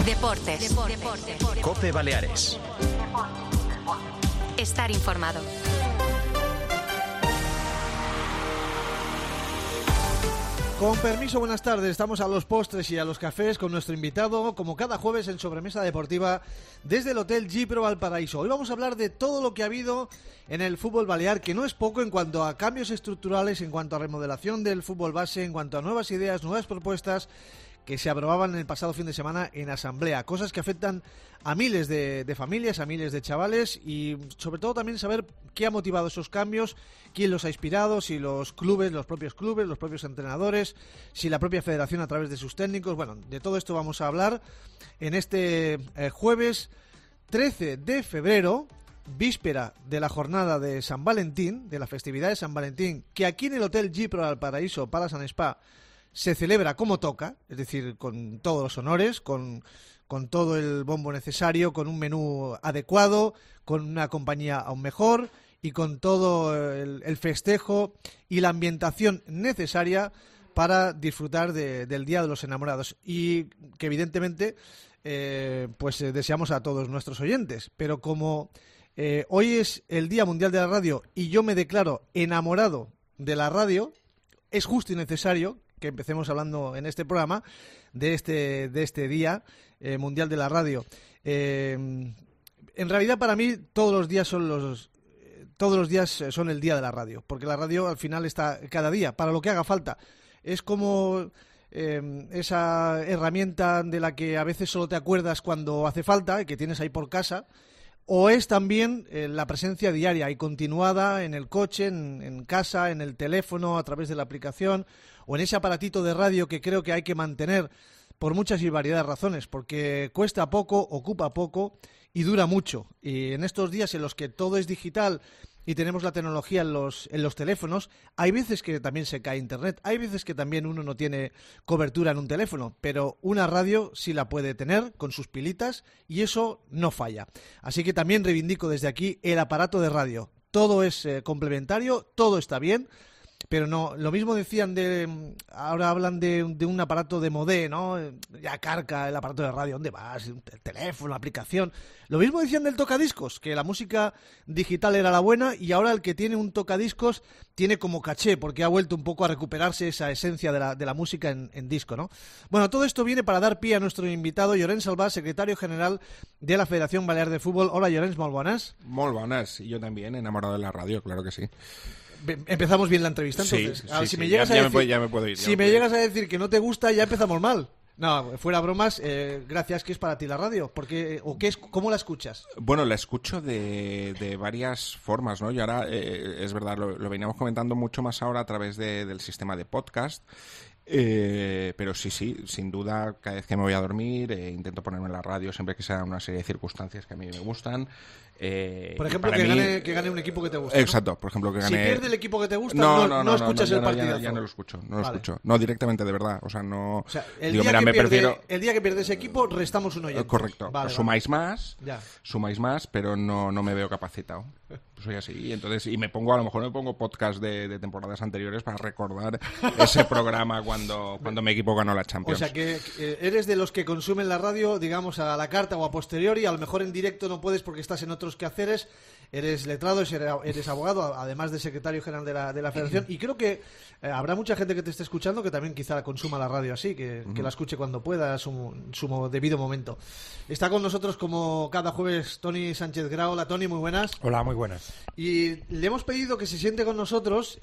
Deportes. COPE Baleares. Estar informado. Con permiso, buenas tardes. Estamos a los postres y a los cafés con nuestro invitado, como cada jueves en Sobremesa Deportiva, desde el Hotel Gipro Valparaíso. Hoy vamos a hablar de todo lo que ha habido en el fútbol balear, que no es poco en cuanto a cambios estructurales, en cuanto a remodelación del fútbol base, en cuanto a nuevas ideas, nuevas propuestas que se aprobaban el pasado fin de semana en asamblea, cosas que afectan a miles de familias, a miles de chavales, y sobre todo también saber qué ha motivado esos cambios, quién los ha inspirado, si los clubes, los propios entrenadores, si la propia federación a través de sus técnicos. Bueno, de todo esto vamos a hablar en este jueves 13 de febrero, víspera de la jornada de San Valentín, de la festividad de San Valentín, que aquí en el Hotel Gipro Valparaíso Palace and Spa se celebra como toca, es decir, con todos los honores, con todo el bombo necesario, con un menú adecuado, con una compañía aún mejor y con todo el festejo y la ambientación necesaria para disfrutar del Día de los Enamorados, y que evidentemente deseamos a todos nuestros oyentes. Pero como hoy es el Día Mundial de la Radio y yo me declaro enamorado de la radio, es justo y necesario que empecemos hablando en este programa de este Día Mundial de la Radio. En realidad, para mí, todos los días son el Día de la Radio, porque la radio al final está cada día, para lo que haga falta. Es como esa herramienta de la que a veces solo te acuerdas cuando hace falta y que tienes ahí por casa, o es también la presencia diaria y continuada en el coche, en casa, en el teléfono, a través de la aplicación, o en ese aparatito de radio que creo que hay que mantener por muchas y variedades de razones, porque cuesta poco, ocupa poco y dura mucho. Y en estos días en los que todo es digital y tenemos la tecnología en los teléfonos, hay veces que también se cae internet, hay veces que también uno no tiene cobertura en un teléfono, pero una radio sí la puede tener con sus pilitas y eso no falla. Así que también reivindico desde aquí el aparato de radio. Todo es complementario, todo está bien, pero no, lo mismo decían ahora hablan de un aparato de modé, ¿no? Ya carca el aparato de radio, ¿dónde vas? El teléfono, la aplicación. Lo mismo decían del tocadiscos, que la música digital era la buena y ahora el que tiene un tocadiscos tiene como caché, porque ha vuelto un poco a recuperarse esa esencia de la música en disco, ¿no? Bueno, todo esto viene para dar pie a nuestro invitado, Llorenç Salvà, secretario general de la Federación Balear de Fútbol. Hola, Llorenç, molt bones. Molt bones, y yo también, enamorado de la radio, claro que sí. Empezamos bien la entrevista, entonces. Sí, Ahora, sí, si me sí. llegas ya a decir, me puedo ir. Si me llegas a decir que no te gusta, ya empezamos mal. No, fuera bromas, gracias. ¿Qué es para ti la radio? ¿Cómo la escuchas? Bueno, la escucho de varias formas, ¿no? Y ahora, es verdad, lo veníamos comentando mucho más ahora a través del sistema de podcast. Pero sí, sin duda, cada vez que me voy a dormir intento ponerme la radio siempre que sea una serie de circunstancias que a mí me gustan. Por ejemplo, que gane un equipo que te gusta, ¿no? Exacto, por ejemplo, que gane... Si pierde el equipo que te gusta, no escuchas el partidazo. Ya no lo escucho, Vale. escucho. No, directamente, de verdad. O sea, no... O sea, el digo, día mira, que pierde ese equipo, restamos un oyente. Correcto. Vale, sumáis más, Ya. pero no me veo capacitado. Soy así. Y entonces, a lo mejor me pongo podcast de temporadas anteriores para recordar ese programa cuando mi equipo ganó la Champions. O sea, que eres de los que consumen la radio, digamos, a la carta o a posteriori. A lo mejor en directo no puedes porque estás en otros quehaceres. Eres letrado, eres abogado, además de secretario general de la Federación. Y creo que habrá mucha gente que te esté escuchando que también quizá consuma la radio así, que la escuche cuando pueda, a su debido momento. Está con nosotros, como cada jueves, Toni Sánchez Grau. Hola, Toni, muy buenas. Hola, muy buenas. Y le hemos pedido que se siente con nosotros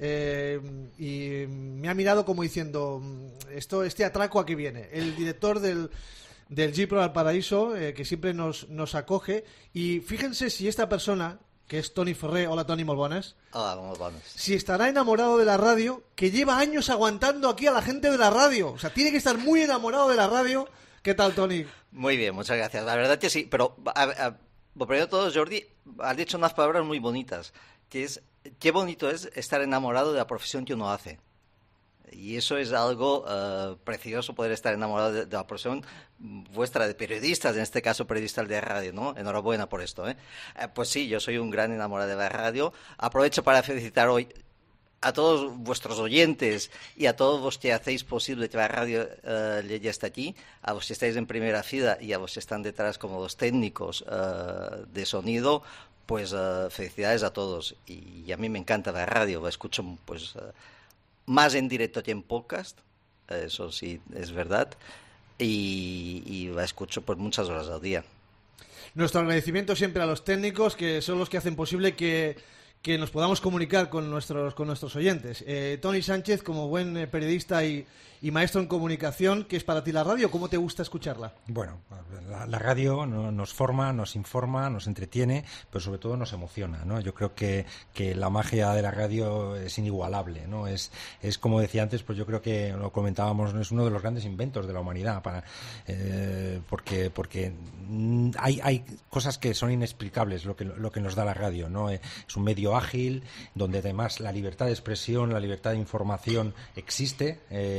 y me ha mirado como diciendo, este atraco a qué viene. El director del Gipro Valparaíso, que siempre nos acoge. Y fíjense si esta persona, que es Toni Ferrer. Hola, Toni, molt bones. Hola, molt bones. Si estará enamorado de la radio, que lleva años aguantando aquí a la gente de la radio. O sea, tiene que estar muy enamorado de la radio. ¿Qué tal, Toni? Muy bien, muchas gracias. La verdad que sí, pero lo primero de todo, Jordi, has dicho unas palabras muy bonitas, que es, qué bonito es estar enamorado de la profesión que uno hace. Y eso es algo precioso, poder estar enamorado de la profesión vuestra de periodistas, en este caso periodistas de radio, ¿no? Enhorabuena por esto, ¿eh? Pues sí, yo soy un gran enamorado de la radio. Aprovecho para felicitar hoy a todos vuestros oyentes y a todos los que hacéis posible que la radio llegue hasta aquí, a los que estáis en primera fila y a los que están detrás como los técnicos de sonido, pues felicidades a todos. Y a mí me encanta la radio, la escucho pues más en directo que en podcast, eso sí es verdad, y la escucho por muchas horas al día. Nuestro agradecimiento siempre a los técnicos, que son los que hacen posible que nos podamos comunicar con nuestros oyentes. Toni Sánchez, como buen periodista y maestro en comunicación, ¿qué es para ti la radio? ¿Cómo te gusta escucharla? Bueno, la radio nos forma, nos informa, nos entretiene, pero sobre todo nos emociona, ¿no? Yo creo que la magia de la radio es inigualable, ¿no? Es como decía antes, pues yo creo que lo comentábamos, es uno de los grandes inventos de la humanidad, porque hay cosas que son inexplicables lo que nos da la radio, ¿no? Es un medio ágil, donde además la libertad de expresión, la libertad de información existe,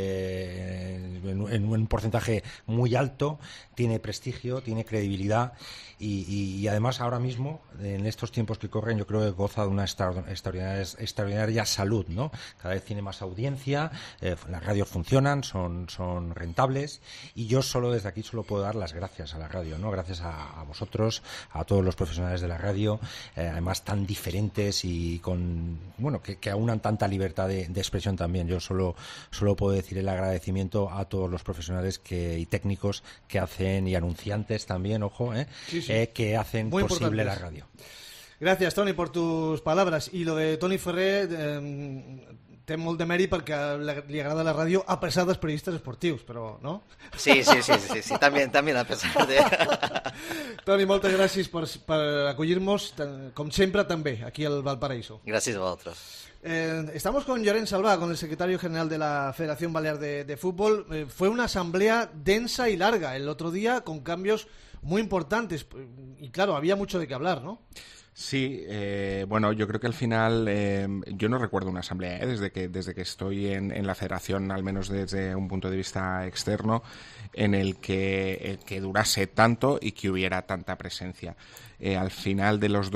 en un porcentaje muy alto, tiene prestigio, tiene credibilidad y además ahora mismo, en estos tiempos que corren, yo creo que goza de una extraordinaria salud, ¿no? Cada vez tiene más audiencia, las radios funcionan, son rentables, y yo desde aquí solo puedo dar las gracias a la radio, ¿no? Gracias a vosotros, a todos los profesionales de la radio, además tan diferentes y que aunan tanta libertad de expresión también. Yo solo puedo decir el agradecimiento a todos los profesionales y técnicos que hacen, y anunciantes también, ojo, sí. Que hacen muy posible la radio. Gracias, Toni, por tus palabras. Y lo de Toni Ferrer té molt de mèrit perquè li agrada la ràdio a pesar dels periodistes esportius, però, no? Sí, también a pesar de... Toni, moltes gràcies per acollir-nos, com sempre, també, aquí al Valparaíso. Gràcies a vosaltres. Estamos con Llorenç Salvà, con el secretario general de la Federación Balear de Fútbol. Fue una asamblea densa y larga el otro día, con cambios muy importantes. Y claro, había mucho de qué hablar, ¿no? Sí, bueno, yo creo que al final yo no recuerdo una asamblea desde que estoy en la federación, al menos desde un punto de vista externo, en el que durase tanto y que hubiera tanta presencia. Al final de los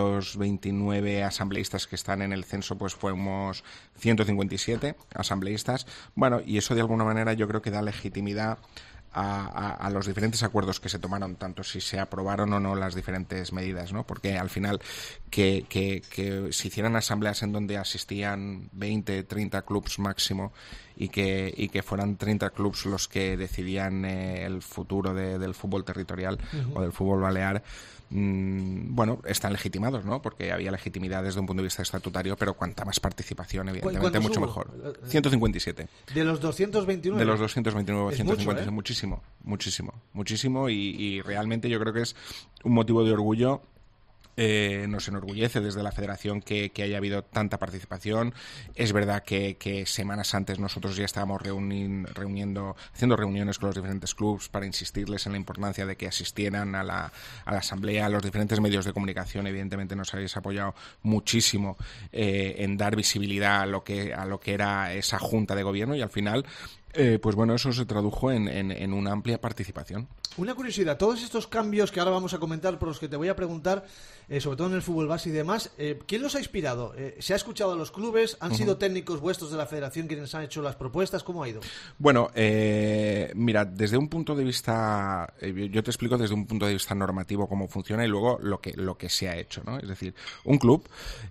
229 asambleístas que están en el censo, pues fuimos 157 asambleístas. Bueno, y eso de alguna manera yo creo que da legitimidad a los diferentes acuerdos que se tomaron, tanto si se aprobaron o no las diferentes medidas, ¿no? Porque al final que se hicieran asambleas en donde asistían 20, 30 clubs máximo y que fueran 30 clubs los que decidían el futuro del fútbol territorial o del fútbol balear, bueno, están legitimados, ¿no? Porque había legitimidad desde un punto de vista estatutario, pero cuanta más participación, evidentemente, mucho mejor. 157. ¿De los 229? De los 229, 157, mucho, muchísimo, y realmente yo creo que es un motivo de orgullo. Nos enorgullece desde la federación que haya habido tanta participación. Es verdad que semanas antes nosotros ya estábamos haciendo reuniones con los diferentes clubes para insistirles en la importancia de que asistieran a la asamblea. Los diferentes medios de comunicación evidentemente nos habéis apoyado muchísimo en dar visibilidad a lo que era esa junta de gobierno, y al final pues bueno, eso se tradujo en una amplia participación. Una curiosidad, todos estos cambios que ahora vamos a comentar, por los que te voy a preguntar, sobre todo en el fútbol base y demás, ¿quién los ha inspirado? ¿Se ha escuchado a los clubes? ¿Han sido técnicos vuestros de la federación quienes han hecho las propuestas? ¿Cómo ha ido? Bueno, mira, desde un punto de vista, yo te explico desde un punto de vista normativo cómo funciona y luego lo que se ha hecho, ¿no? Es decir, un club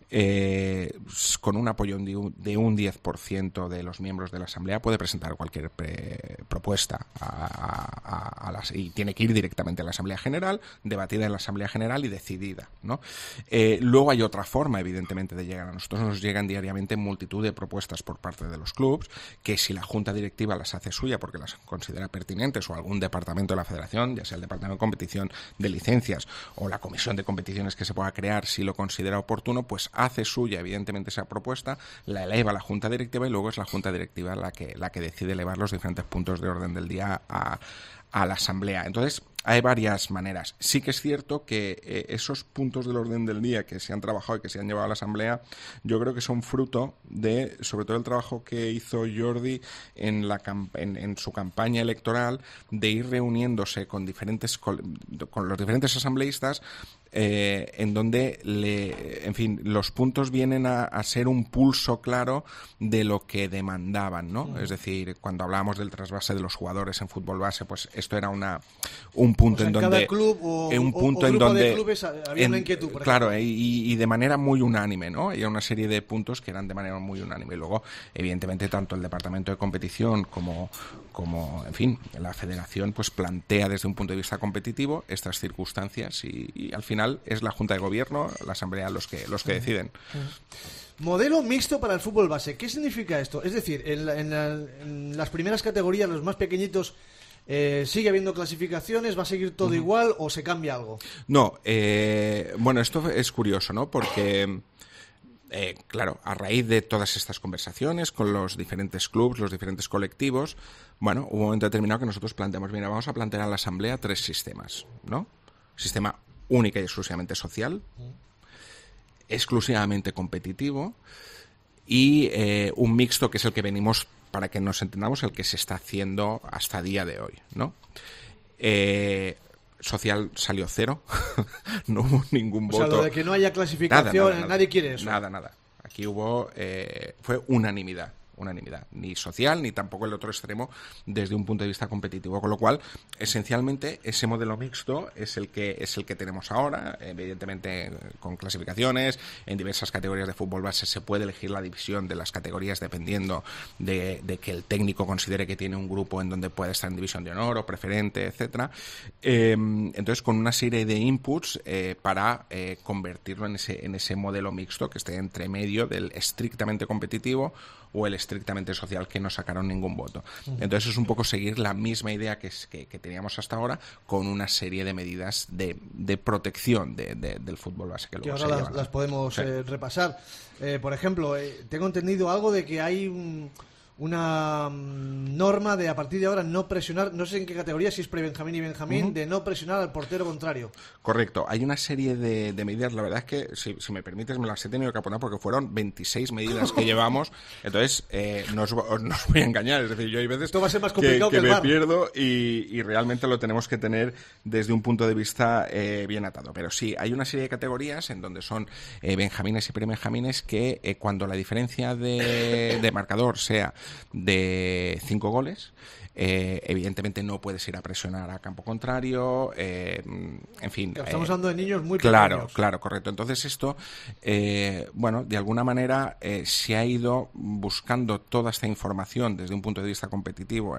con un apoyo de un 10% de los miembros de la asamblea puede presentar cualquier propuesta y tiene que ir directamente a la Asamblea General, debatida en la Asamblea General y decidida, ¿no? Luego hay otra forma, evidentemente, de llegar. A nosotros nos llegan diariamente multitud de propuestas por parte de los clubs, que si la Junta Directiva las hace suya porque las considera pertinentes, o algún departamento de la Federación, ya sea el Departamento de Competición, de Licencias, o la Comisión de Competiciones que se pueda crear, si lo considera oportuno, pues hace suya, evidentemente, esa propuesta, la eleva a la Junta Directiva y luego es la Junta Directiva la que decide elevar los diferentes puntos de orden del día a la Asamblea. Entonces, hay varias maneras. Sí que es cierto que esos puntos del orden del día que se han trabajado y que se han llevado a la Asamblea, yo creo que son fruto de, sobre todo, el trabajo que hizo Jordi en su campaña electoral, de ir reuniéndose con los diferentes asambleístas, en donde en fin, los puntos vienen a ser un pulso claro de lo que demandaban, ¿no? Es decir, cuando hablábamos del trasvase de los jugadores en fútbol base, pues esto era un punto en donde cada club un punto o en grupo donde de clubes había una inquietud, por claro, ejemplo. y de manera muy unánime, ¿no? Había una serie de puntos que eran de manera muy unánime. Y luego, evidentemente, tanto el departamento de competición como en fin, la federación pues plantea desde un punto de vista competitivo estas circunstancias y al final es la Junta de Gobierno, la Asamblea los que deciden. Modelo mixto para el fútbol base. ¿Qué significa esto? Es decir, en las primeras categorías, los más pequeñitos, ¿sigue habiendo clasificaciones? ¿Va a seguir todo igual o se cambia algo? No, bueno, esto es curioso, ¿no? Porque claro, a raíz de todas estas conversaciones con los diferentes clubes, los diferentes colectivos, bueno, hubo un momento determinado que nosotros planteamos, mira, vamos a plantear a la Asamblea 3 sistemas, ¿no? Sistema única y exclusivamente social, exclusivamente competitivo y un mixto que es el que venimos, para que nos entendamos, el que se está haciendo hasta día de hoy, ¿no? Social salió 0, no hubo ningún voto. O sea, lo de que no haya clasificación, nada. Nadie quiere eso. Nada. Aquí hubo, fue unanimidad, ni social ni tampoco el otro extremo desde un punto de vista competitivo, con lo cual esencialmente ese modelo mixto es el que tenemos ahora, evidentemente con clasificaciones en diversas categorías de fútbol base. Se puede elegir la división de las categorías dependiendo de que el técnico considere que tiene un grupo en donde puede estar en división de honor o preferente, etcétera. Entonces, con una serie de inputs para convertirlo en ese modelo mixto que esté entre medio del estrictamente competitivo o el estrictamente social, que no sacaron ningún voto. Entonces es un poco seguir la misma idea que teníamos hasta ahora, con una serie de medidas de protección del fútbol base que luego ahora las podemos repasar. Por ejemplo, tengo entendido algo de que hay una norma de a partir de ahora no presionar, no sé en qué categoría, si es pre-Benjamín y Benjamín, de no presionar al portero contrario. Correcto, hay una serie de medidas, la verdad es que si me permites me las he tenido que apuntar porque fueron 26 medidas que llevamos, entonces no os voy a engañar, es decir, yo hay veces esto va a ser más complicado que el me VAR. Pierdo y realmente lo tenemos que tener desde un punto de vista bien atado, pero sí, hay una serie de categorías en donde son benjamines y pre-benjamines que cuando la diferencia de marcador sea de 5 goles, evidentemente no puedes ir a presionar a campo contrario, en fin. Estamos hablando de niños muy pequeños. Claro, correcto. Entonces esto, bueno, de alguna manera se ha ido buscando toda esta información desde un punto de vista competitivo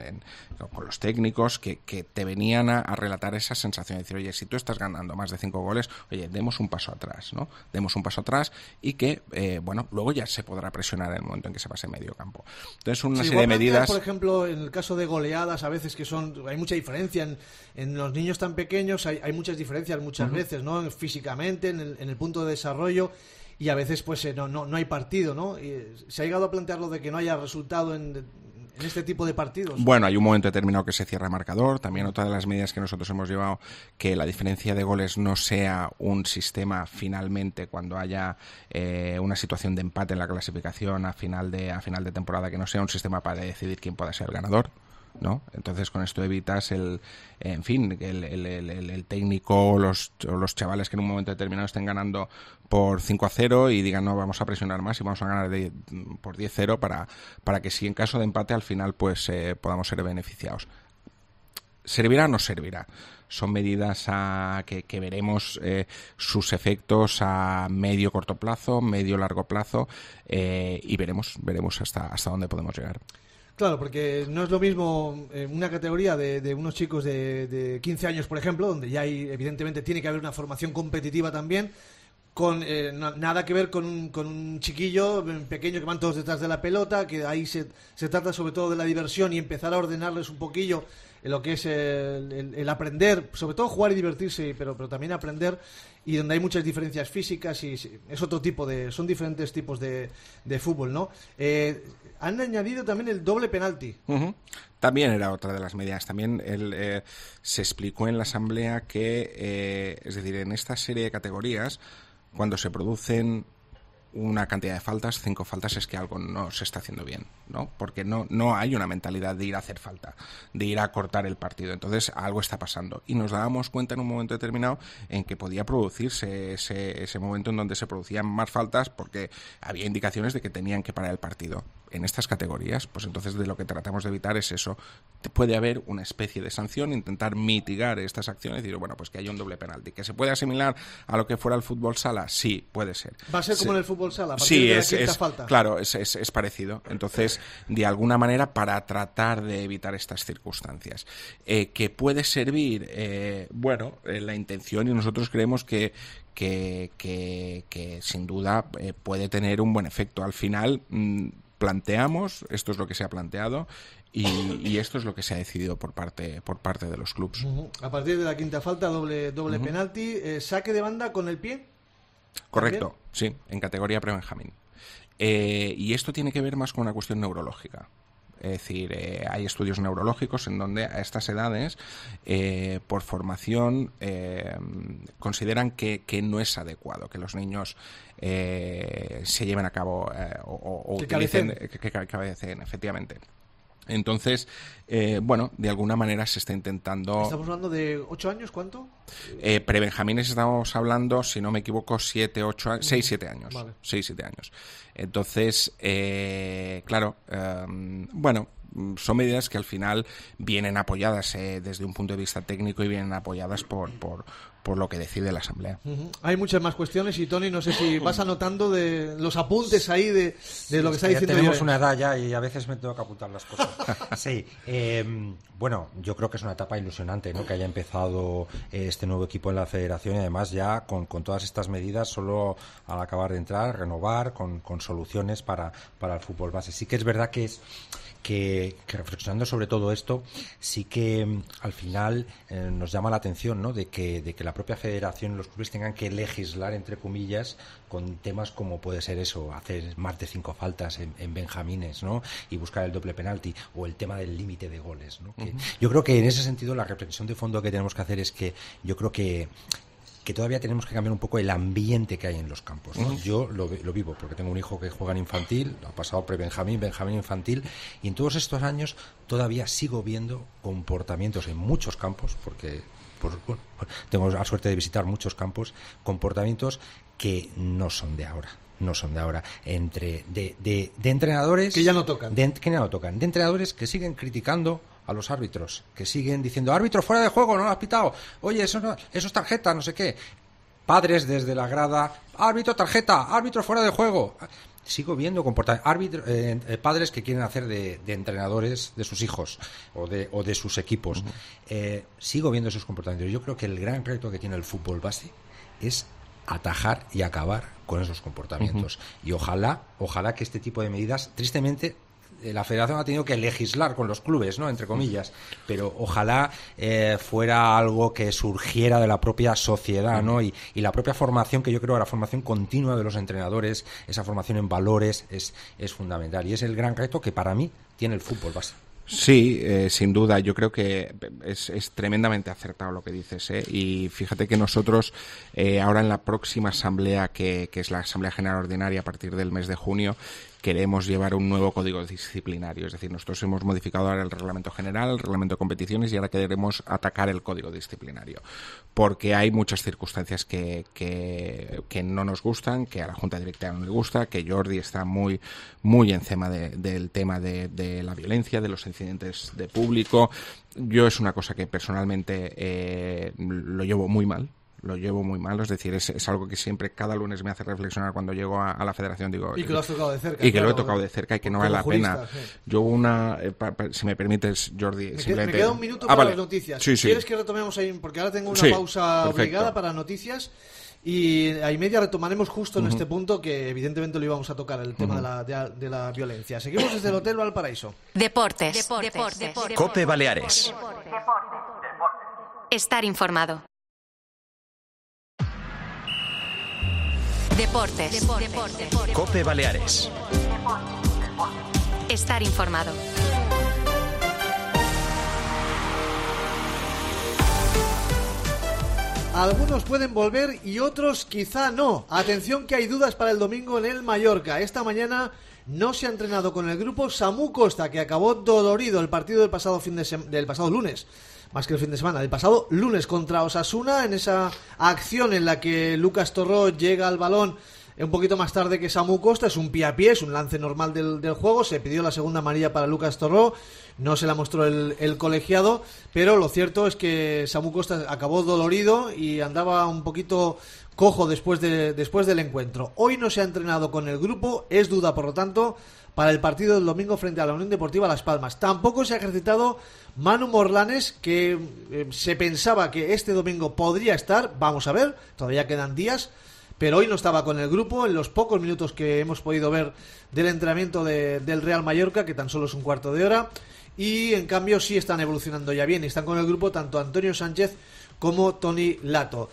con los técnicos que te venían a relatar esa sensación de decir, oye, si tú estás ganando más de 5 goles, oye, demos un paso atrás, ¿no? Demos un paso atrás y que, bueno, luego ya se podrá presionar en el momento en que se pase medio campo. Entonces, una serie de medidas. Por ejemplo, en el caso de goleadas, a veces hay mucha diferencia en los niños tan pequeños, hay muchas diferencias muchas veces, ¿no? Físicamente, en el punto de desarrollo, y a veces pues no hay partido, ¿no? Y se ha llegado a plantear lo de que no haya resultado en este tipo de partidos. Bueno, hay un momento determinado que se cierra marcador. También otra de las medidas que nosotros hemos llevado, que la diferencia de goles no sea un sistema finalmente cuando haya una situación de empate en la clasificación a final de temporada, que no sea un sistema para decidir quién pueda ser el ganador, ¿no? Entonces con esto evitas el técnico o los chavales que en un momento determinado estén ganando por 5-0 y digan, no, vamos a presionar más y vamos a ganar por 10-0 para que si en caso de empate al final pues podamos ser beneficiados. ¿Servirá o no servirá? Son medidas que veremos sus efectos a medio corto plazo, medio largo plazo, y veremos hasta dónde podemos llegar. Claro, porque no es lo mismo una categoría de unos chicos de 15 años, por ejemplo, donde ya evidentemente tiene que haber una formación competitiva también, con nada que ver con un chiquillo pequeño que van todos detrás de la pelota, que ahí se trata sobre todo de la diversión y empezar a ordenarles un poquillo lo que es el aprender, sobre todo jugar y divertirse, pero también aprender, y donde hay muchas diferencias físicas y es otro tipo son diferentes tipos de fútbol, ¿no? Han añadido también el doble penalti. Uh-huh. También era otra de las medidas. También se explicó en la asamblea que, es decir, en esta serie de categorías, cuando se producen una cantidad de faltas, 5 faltas, es que algo no se está haciendo bien, ¿no? Porque no hay una mentalidad de ir a hacer falta, de ir a cortar el partido. Entonces algo está pasando. Y nos dábamos cuenta en un momento determinado en que podía producirse ese momento en donde se producían más faltas porque había indicaciones de que tenían que parar el partido. En estas categorías, pues entonces de lo que tratamos de evitar es eso. Puede haber una especie de sanción, intentar mitigar estas acciones y decir, bueno, pues que haya un doble penalti. ¿Que se puede asimilar a lo que fuera el fútbol sala? Sí, puede ser. ¿Va a ser como en el fútbol sala? ¿A partir Sí, de la quinta falta? Claro, es parecido. Entonces, de alguna manera, para tratar de evitar estas circunstancias. ¿Que puede servir? La intención, y nosotros creemos que sin duda puede tener un buen efecto. Al final planteamos, esto es lo que se ha planteado y esto es lo que se ha decidido por parte de los clubes. Uh-huh. A partir de la quinta falta, doble uh-huh. penalti, saque de banda con el pie. Correcto, ¿también? Sí, en categoría pre-Benjamín. Y esto tiene que ver más con una cuestión neurológica. Es decir, hay estudios neurológicos en donde a estas edades, por formación, consideran que no es adecuado que los niños se lleven a cabo o utilicen, que cabeceen, efectivamente. Entonces, de alguna manera se está intentando... ¿Estamos hablando de 8 años? ¿Cuánto? Pre-benjamines estamos hablando, si no me equivoco, 6, 7 años. Vale. 6, 7 años. Entonces, son medidas que al final vienen apoyadas desde un punto de vista técnico y vienen apoyadas por lo que decide la Asamblea. Uh-huh. Hay muchas más cuestiones y, Tony, no sé si vas anotando de los apuntes ahí de lo que está diciendo. Tenemos una edad ya y a veces me tengo que apuntar las cosas. Sí, yo creo que es una etapa ilusionante, ¿no? Que haya empezado este nuevo equipo en la federación y además ya con todas estas medidas solo al acabar de entrar, renovar con soluciones para el fútbol base. Sí que es verdad que reflexionando sobre todo esto, sí que al final nos llama la atención, ¿no? de que la propia federación y los clubes tengan que legislar, entre comillas, con temas como puede ser eso, hacer más de 5 faltas en benjamines, ¿no? Y buscar el doble penalti, o el tema del límite de goles, ¿no? Uh-huh. Yo creo que en ese sentido la reflexión de fondo que tenemos que hacer es que yo creo que todavía tenemos que cambiar un poco el ambiente que hay en los campos, ¿no? Uh-huh. Yo lo vivo porque tengo un hijo que juega en infantil, ha pasado pre-benjamín, benjamín infantil, y en todos estos años todavía sigo viendo comportamientos en muchos campos, porque tengo la suerte de visitar muchos campos, comportamientos que no son de ahora. De entrenadores que ya no tocan. De entrenadores que siguen criticando a los árbitros, que siguen diciendo, árbitro fuera de juego, no lo has pitado, oye, eso es tarjeta, no sé qué. Padres desde la grada, árbitro tarjeta, árbitro fuera de juego. Sigo viendo padres que quieren hacer de entrenadores de sus hijos o de sus equipos. Uh-huh. Sigo viendo esos comportamientos. Yo creo que el gran reto que tiene el fútbol base es atajar y acabar con esos comportamientos. Uh-huh. Y ojalá que este tipo de medidas, tristemente, la federación ha tenido que legislar con los clubes, ¿no? Entre comillas, pero ojalá fuera algo que surgiera de la propia sociedad, ¿no? Y la propia formación, que yo creo que la formación continua de los entrenadores, esa formación en valores es fundamental, y es el gran reto que para mí tiene el fútbol base. Sí, sin duda. Yo creo que es tremendamente acertado lo que dices, ¿eh? Y fíjate que nosotros ahora en la próxima asamblea, que es la Asamblea General Ordinaria a partir del mes de junio, queremos llevar un nuevo código disciplinario. Es decir, nosotros hemos modificado ahora el reglamento general, el reglamento de competiciones, y ahora queremos atacar el código disciplinario. Porque hay muchas circunstancias que no nos gustan, que a la Junta Directiva no le gusta, que Jordi está muy, muy encima del tema de la violencia, de los incidentes de público. Yo es una cosa que personalmente lo llevo muy mal. Es decir, es algo que siempre, cada lunes me hace reflexionar cuando llego a la federación. Digo, y que lo has tocado de cerca. Y que lo he tocado de cerca y que no vale la pena. Sí. Yo si me permites, Jordi, me queda un minuto para las noticias. Sí. ¿Quieres que retomemos ahí? Porque ahora tengo una pausa perfecto. Obligada para noticias. Y a y media retomaremos justo en este punto, que evidentemente lo íbamos a tocar, el tema de la violencia. Seguimos desde el Hotel Valparaíso. Deportes. COPE Baleares. Estar informado. Deportes. COPE Baleares. Estar informado. Algunos pueden volver y otros quizá no. Atención que hay dudas para el domingo en el Mallorca. Esta mañana no se ha entrenado con el grupo Samu Costa, que acabó dolorido el partido del pasado lunes. Más que el fin de semana, del pasado lunes contra Osasuna, en esa acción en la que Lucas Torró llega al balón un poquito más tarde que Samu Costa. Es un pie a pie, es un lance normal del juego. Se pidió la segunda amarilla para Lucas Torró, no se la mostró el colegiado, pero lo cierto es que Samu Costa acabó dolorido y andaba un poquito cojo después del encuentro. Hoy no se ha entrenado con el grupo, es duda por lo tanto para el partido del domingo frente a la Unión Deportiva Las Palmas. Tampoco se ha ejercitado Manu Morlanes, que se pensaba que este domingo podría estar. Vamos a ver, todavía quedan días, pero hoy no estaba con el grupo en los pocos minutos que hemos podido ver del entrenamiento del Real Mallorca, que tan solo es un cuarto de hora, y en cambio sí están evolucionando ya bien y están con el grupo tanto Antonio Sánchez como Toni Lato.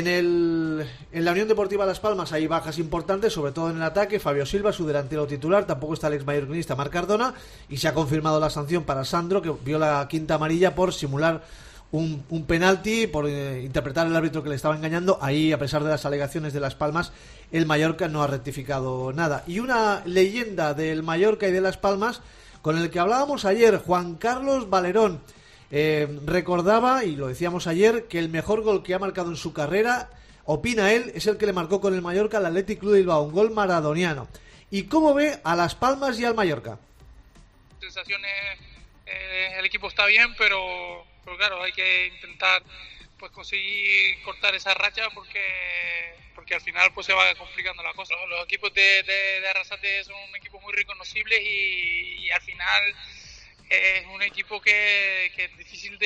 En la Unión Deportiva Las Palmas hay bajas importantes, sobre todo en el ataque. Fabio Silva, su delantero titular, tampoco está el ex mallorquinista Marc Cardona, y se ha confirmado la sanción para Sandro, que vio la quinta amarilla por simular un penalti, por interpretar al árbitro que le estaba engañando. Ahí, a pesar de las alegaciones de Las Palmas, el Mallorca no ha rectificado nada. Y una leyenda del Mallorca y de Las Palmas, con el que hablábamos ayer, Juan Carlos Valerón, recordaba, y lo decíamos ayer, que el mejor gol que ha marcado en su carrera, opina él, es el que le marcó con el Mallorca al Athletic Club de Bilbao, un gol maradoniano. ¿Y cómo ve a Las Palmas y al Mallorca? Sensaciones, el equipo está bien, pero claro, hay que intentar pues conseguir cortar esa racha porque al final pues se va complicando la cosa. Los equipos de Arrasate son equipos muy reconocibles y al final es un equipo que es difícil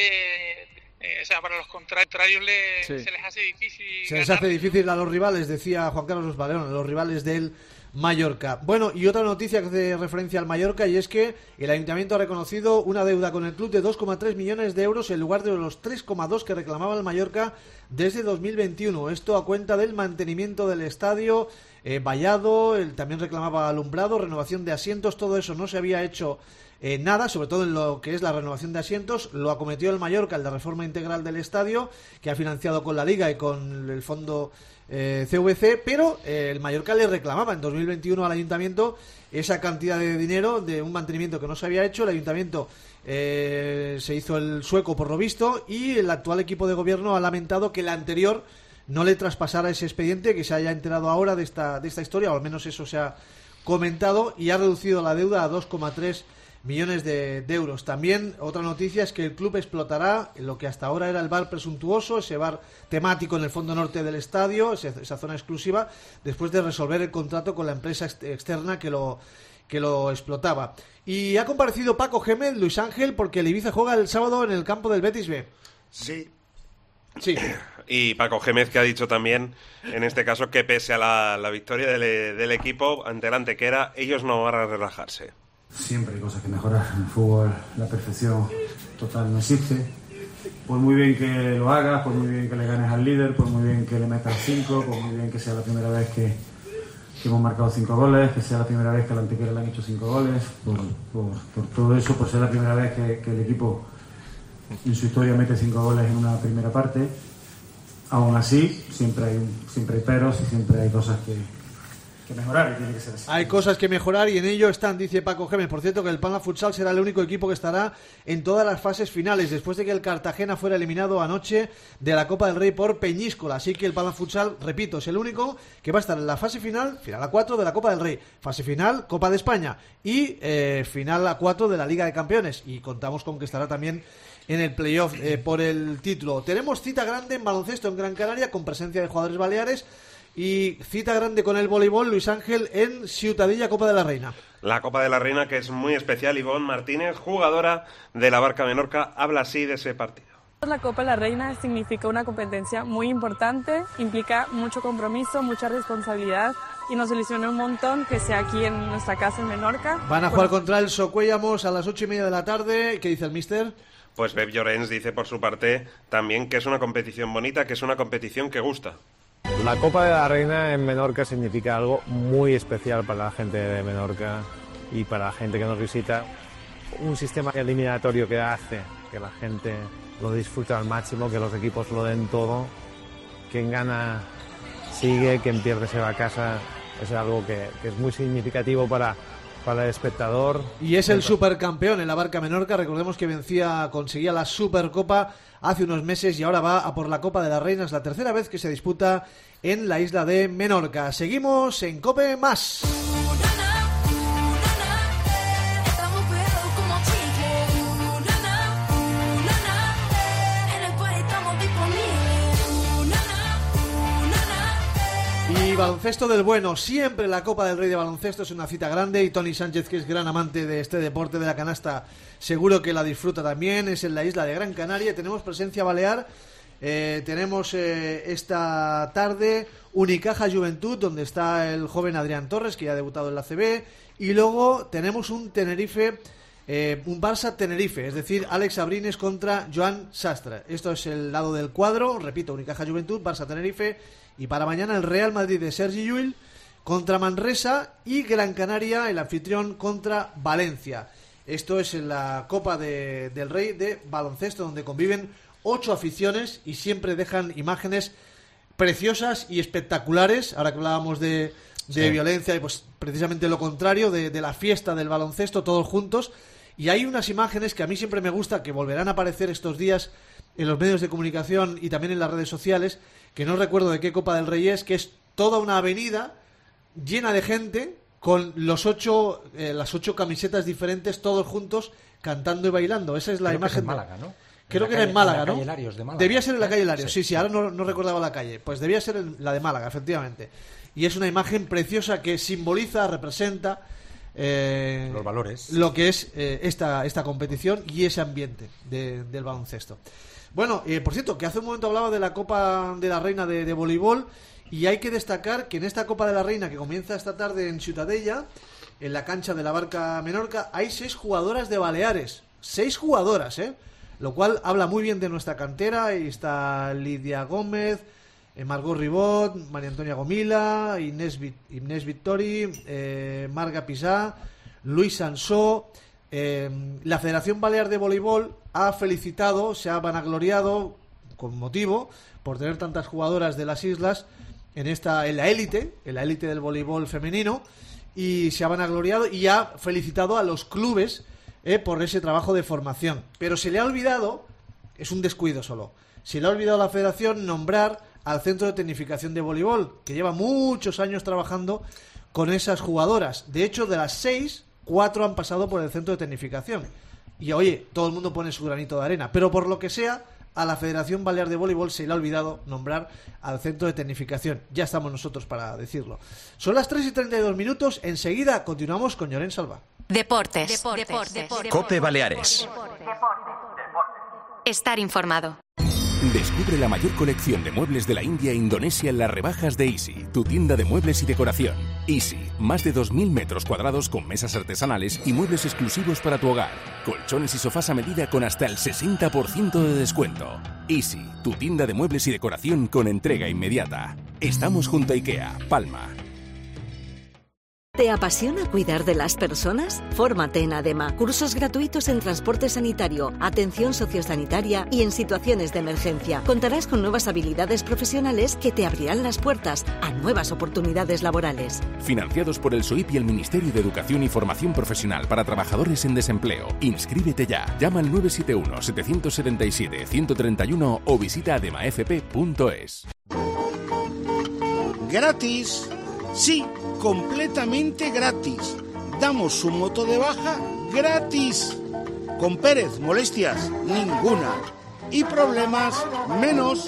o sea, para los contrarios se les hace difícil. Se les hace difícil a los rivales, decía Juan Carlos Valerón, a los rivales del Mallorca. Bueno, y otra noticia que hace referencia al Mallorca, y es que el Ayuntamiento ha reconocido una deuda con el club de 2,3 millones de euros en lugar de los 3,2 que reclamaba el Mallorca desde 2021. Esto a cuenta del mantenimiento del estadio vallado, también reclamaba alumbrado, renovación de asientos. Todo eso no se había hecho nada, sobre todo en lo que es la renovación de asientos. Lo acometió el Mallorca, el de reforma integral del estadio, que ha financiado con la Liga y con el fondo CVC, pero el Mallorca le reclamaba en 2021 al Ayuntamiento esa cantidad de dinero de un mantenimiento que no se había hecho. El Ayuntamiento se hizo el sueco por lo visto, y el actual equipo de gobierno ha lamentado que el anterior no le traspasara ese expediente, que se haya enterado ahora de esta historia, o al menos eso se ha comentado, y ha reducido la deuda a 2,3 millones de euros. También otra noticia es que el club explotará lo que hasta ahora era el bar presuntuoso, ese bar temático en el fondo norte del estadio, esa zona exclusiva, después de resolver el contrato con la empresa externa que lo explotaba. Y ha comparecido Paco Gémez, Luis Ángel, porque el Ibiza juega el sábado en el campo del Betis B. Sí. Y Paco Gémez, que ha dicho también, en este caso, que pese a la victoria del equipo ante el Antequera, ellos no van a relajarse. Siempre hay cosas que mejorar. En el fútbol la perfección total no existe. Por muy bien que lo hagas, por muy bien que le ganes al líder, por muy bien que le metas 5, por muy bien que sea la primera vez que hemos marcado 5 goles, que sea la primera vez que al Antequera le han hecho 5 goles, por todo eso, por ser la primera vez que el equipo en su historia mete 5 goles en una primera parte. Aún así, siempre hay peros y siempre hay cosas que mejorar, y tiene que ser así. Hay cosas que mejorar y en ello están, dice Paco Gémez. Por cierto, que el Palma Futsal será el único equipo que estará en todas las fases finales, después de que el Cartagena fuera eliminado anoche de la Copa del Rey por Peñíscola. Así que el Palma Futsal, repito, es el único que va a estar en la fase final a 4 de la Copa del Rey, fase final Copa de España y final a 4 de la Liga de Campeones. Y contamos con que estará también en el playoff por el título. Tenemos cita grande en baloncesto en Gran Canaria, con presencia de jugadores baleares, y cita grande con el voleibol, Luis Ángel, en Ciutadilla, Copa de la Reina. La Copa de la Reina, que es muy especial. Ivonne Martínez, jugadora de la Barca Menorca, habla así de ese partido. La Copa de la Reina significa una competencia muy importante, implica mucho compromiso, mucha responsabilidad y nos ilusiona un montón que sea aquí en nuestra casa en Menorca. Van a jugar contra el Socuellamos a las 8:30 de la tarde. ¿Qué dice el míster? Pues Pep Llorens dice por su parte también que es una competición bonita, que es una competición que gusta. La Copa de la Reina en Menorca significa algo muy especial para la gente de Menorca y para la gente que nos visita. Un sistema eliminatorio que hace que la gente lo disfrute al máximo, que los equipos lo den todo. Quien gana sigue, quien pierde se va a casa. Es algo que es muy significativo para el espectador. Y es el supercampeón en la Barca Menorca. Recordemos que conseguía la Supercopa hace unos meses y ahora va a por la Copa de la Reina. Es la tercera vez que se disputa en la isla de Menorca. Seguimos en COPE Más. Y baloncesto del bueno, siempre la Copa del Rey de baloncesto es una cita grande y Toni Sánchez, que es gran amante de este deporte de la canasta, seguro que la disfruta también. Es en la isla de Gran Canaria, tenemos presencia balear, tenemos esta tarde Unicaja Juventud, donde está el joven Adrián Torres, que ya ha debutado en la ACB, y luego tenemos un Tenerife, un Barça Tenerife, es decir, Alex Abrines contra Joan Sastre. Esto es el lado del cuadro, repito, Unicaja Juventud, Barça Tenerife. Y para mañana el Real Madrid de Sergi Llull contra Manresa y Gran Canaria, el anfitrión, contra Valencia. Esto es en la Copa del Rey de baloncesto, donde conviven 8 aficiones y siempre dejan imágenes preciosas y espectaculares. Ahora que hablábamos de violencia, y pues precisamente lo contrario, de la fiesta del baloncesto, todos juntos. Y hay unas imágenes que a mí siempre me gusta, que volverán a aparecer estos días en los medios de comunicación y también en las redes sociales, que no recuerdo de qué Copa del Rey es, que es toda una avenida llena de gente con las 8 camisetas diferentes, todos juntos, cantando y bailando. Esa es la imagen. Que es en Málaga, ¿no? Creo que era en Málaga, ¿no? En la calle Larios de Málaga. Debía ser en la calle Larios, sí, ahora no recordaba la calle. Pues debía ser la de Málaga, efectivamente. Y es una imagen preciosa que simboliza, representa los valores, lo que es esta competición y ese ambiente del baloncesto. Bueno, por cierto, que hace un momento hablaba de la Copa de la Reina de voleibol, y hay que destacar que en esta Copa de la Reina, que comienza esta tarde en Ciutadella, en la cancha de la Barca Menorca, hay 6 jugadoras de Baleares. 6 jugadoras, lo cual habla muy bien de nuestra cantera. Ahí está Lidia Gómez, Margot Ribot, María Antonia Gomila, Inés Vittori, Marga Pisá, Luis Sansó. La Federación Balear de Voleibol ha felicitado, se ha vanagloriado con motivo por tener tantas jugadoras de las islas en la élite del voleibol femenino, y se ha vanagloriado y ha felicitado a los clubes por ese trabajo de formación. Pero se le ha olvidado, es un descuido solo, se le ha olvidado a la Federación nombrar al Centro de Tecnificación de Voleibol, que lleva muchos años trabajando con esas jugadoras. De hecho, de las 6, 4 han pasado por el Centro de Tecnificación. Y oye, todo el mundo pone su granito de arena, pero por lo que sea, a la Federación Balear de Voleibol se le ha olvidado nombrar al Centro de Tecnificación. Ya estamos nosotros para decirlo. Son las 3:32 minutos. Enseguida continuamos con Llorens Salva. Deportes. COPE Baleares. Estar informado. Descubre la mayor colección de muebles de la India e Indonesia en las rebajas de Easy, tu tienda de muebles y decoración. Easy, más de 2.000 metros cuadrados con mesas artesanales y muebles exclusivos para tu hogar. Colchones y sofás a medida con hasta el 60% de descuento. Easy, tu tienda de muebles y decoración con entrega inmediata. Estamos junto a IKEA, Palma. ¿Te apasiona cuidar de las personas? Fórmate en ADEMA. Cursos gratuitos en transporte sanitario, atención sociosanitaria y en situaciones de emergencia. Contarás con nuevas habilidades profesionales que te abrirán las puertas a nuevas oportunidades laborales. Financiados por el SOIP y el Ministerio de Educación y Formación Profesional para Trabajadores en Desempleo. Inscríbete ya. Llama al 971-777-131 o visita ademafp.es. Gratis. Sí, completamente gratis. Damos su moto de baja gratis. Con Pérez, molestias ninguna. Y problemas menos.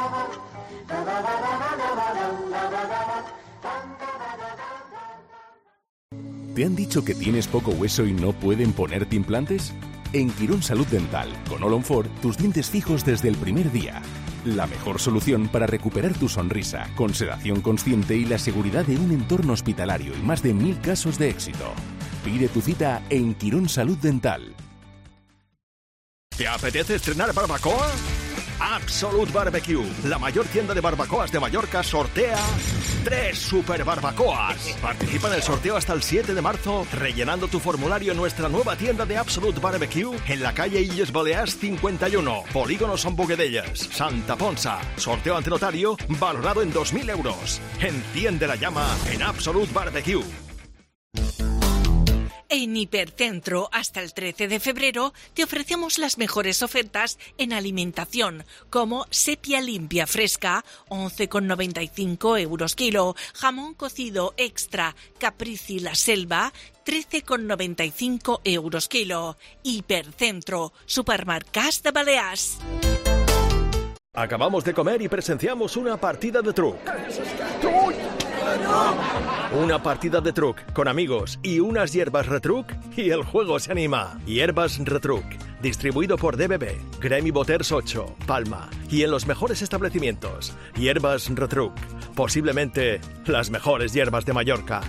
¿Te han dicho que tienes poco hueso y no pueden ponerte implantes? En Quirón Salud Dental, con All On 4, tus dientes fijos desde el primer día. la mejor solución para recuperar tu sonrisa, con sedación consciente y la seguridad de un entorno hospitalario y más de 1000 casos de éxito. Pide tu cita en Quirón Salud Dental. ¿Te apetece estrenar barbacoa? Absolute Barbecue, la mayor tienda de barbacoas de Mallorca, sortea 3 super barbacoas. Participa en el sorteo hasta el 7 de marzo rellenando tu formulario en nuestra nueva tienda de Absolute Barbecue en la calle Illes Balears 51, Polígono Son Boguedellas, Santa Ponsa. Sorteo ante notario valorado en 2.000 euros. Enciende la llama en Absolute Barbecue. En Hipercentro, hasta el 13 de febrero, te ofrecemos las mejores ofertas en alimentación, como sepia limpia fresca, 11,95 euros kilo, jamón cocido extra Caprici La Selva, 13,95 euros kilo. Hipercentro, supermercats de Balears. Acabamos de comer y presenciamos una partida de truc. Una partida de truc con amigos y unas hierbas Retruc y el juego se anima. Hierbas Retruc, distribuido por DBB, Gremi Boters 8, Palma y en los mejores establecimientos. Hierbas Retruc, posiblemente las mejores hierbas de Mallorca.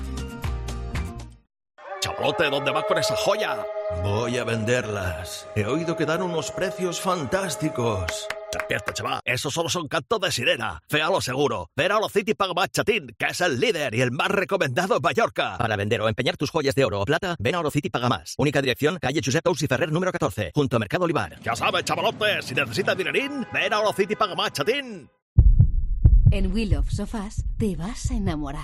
Chavalote, ¿dónde vas con esa joya? Voy a venderlas. He oído que dan unos precios fantásticos. Despierta, chaval. Esos solo son cantos de sirena. Féalo seguro. Ver a Olocity Paga Chatín, que es el líder y el más recomendado en Mallorca. Para vender o empeñar tus joyas de oro o plata, ven a Olocity Paga Más. Única dirección, calle Josep Tous y Ferrer número 14, junto a Mercado Olivar. Ya sabes, chavalote, si necesitas dinerín, ven a Olocity Paga Más Chatín. En Wheel of Sofás te vas a enamorar.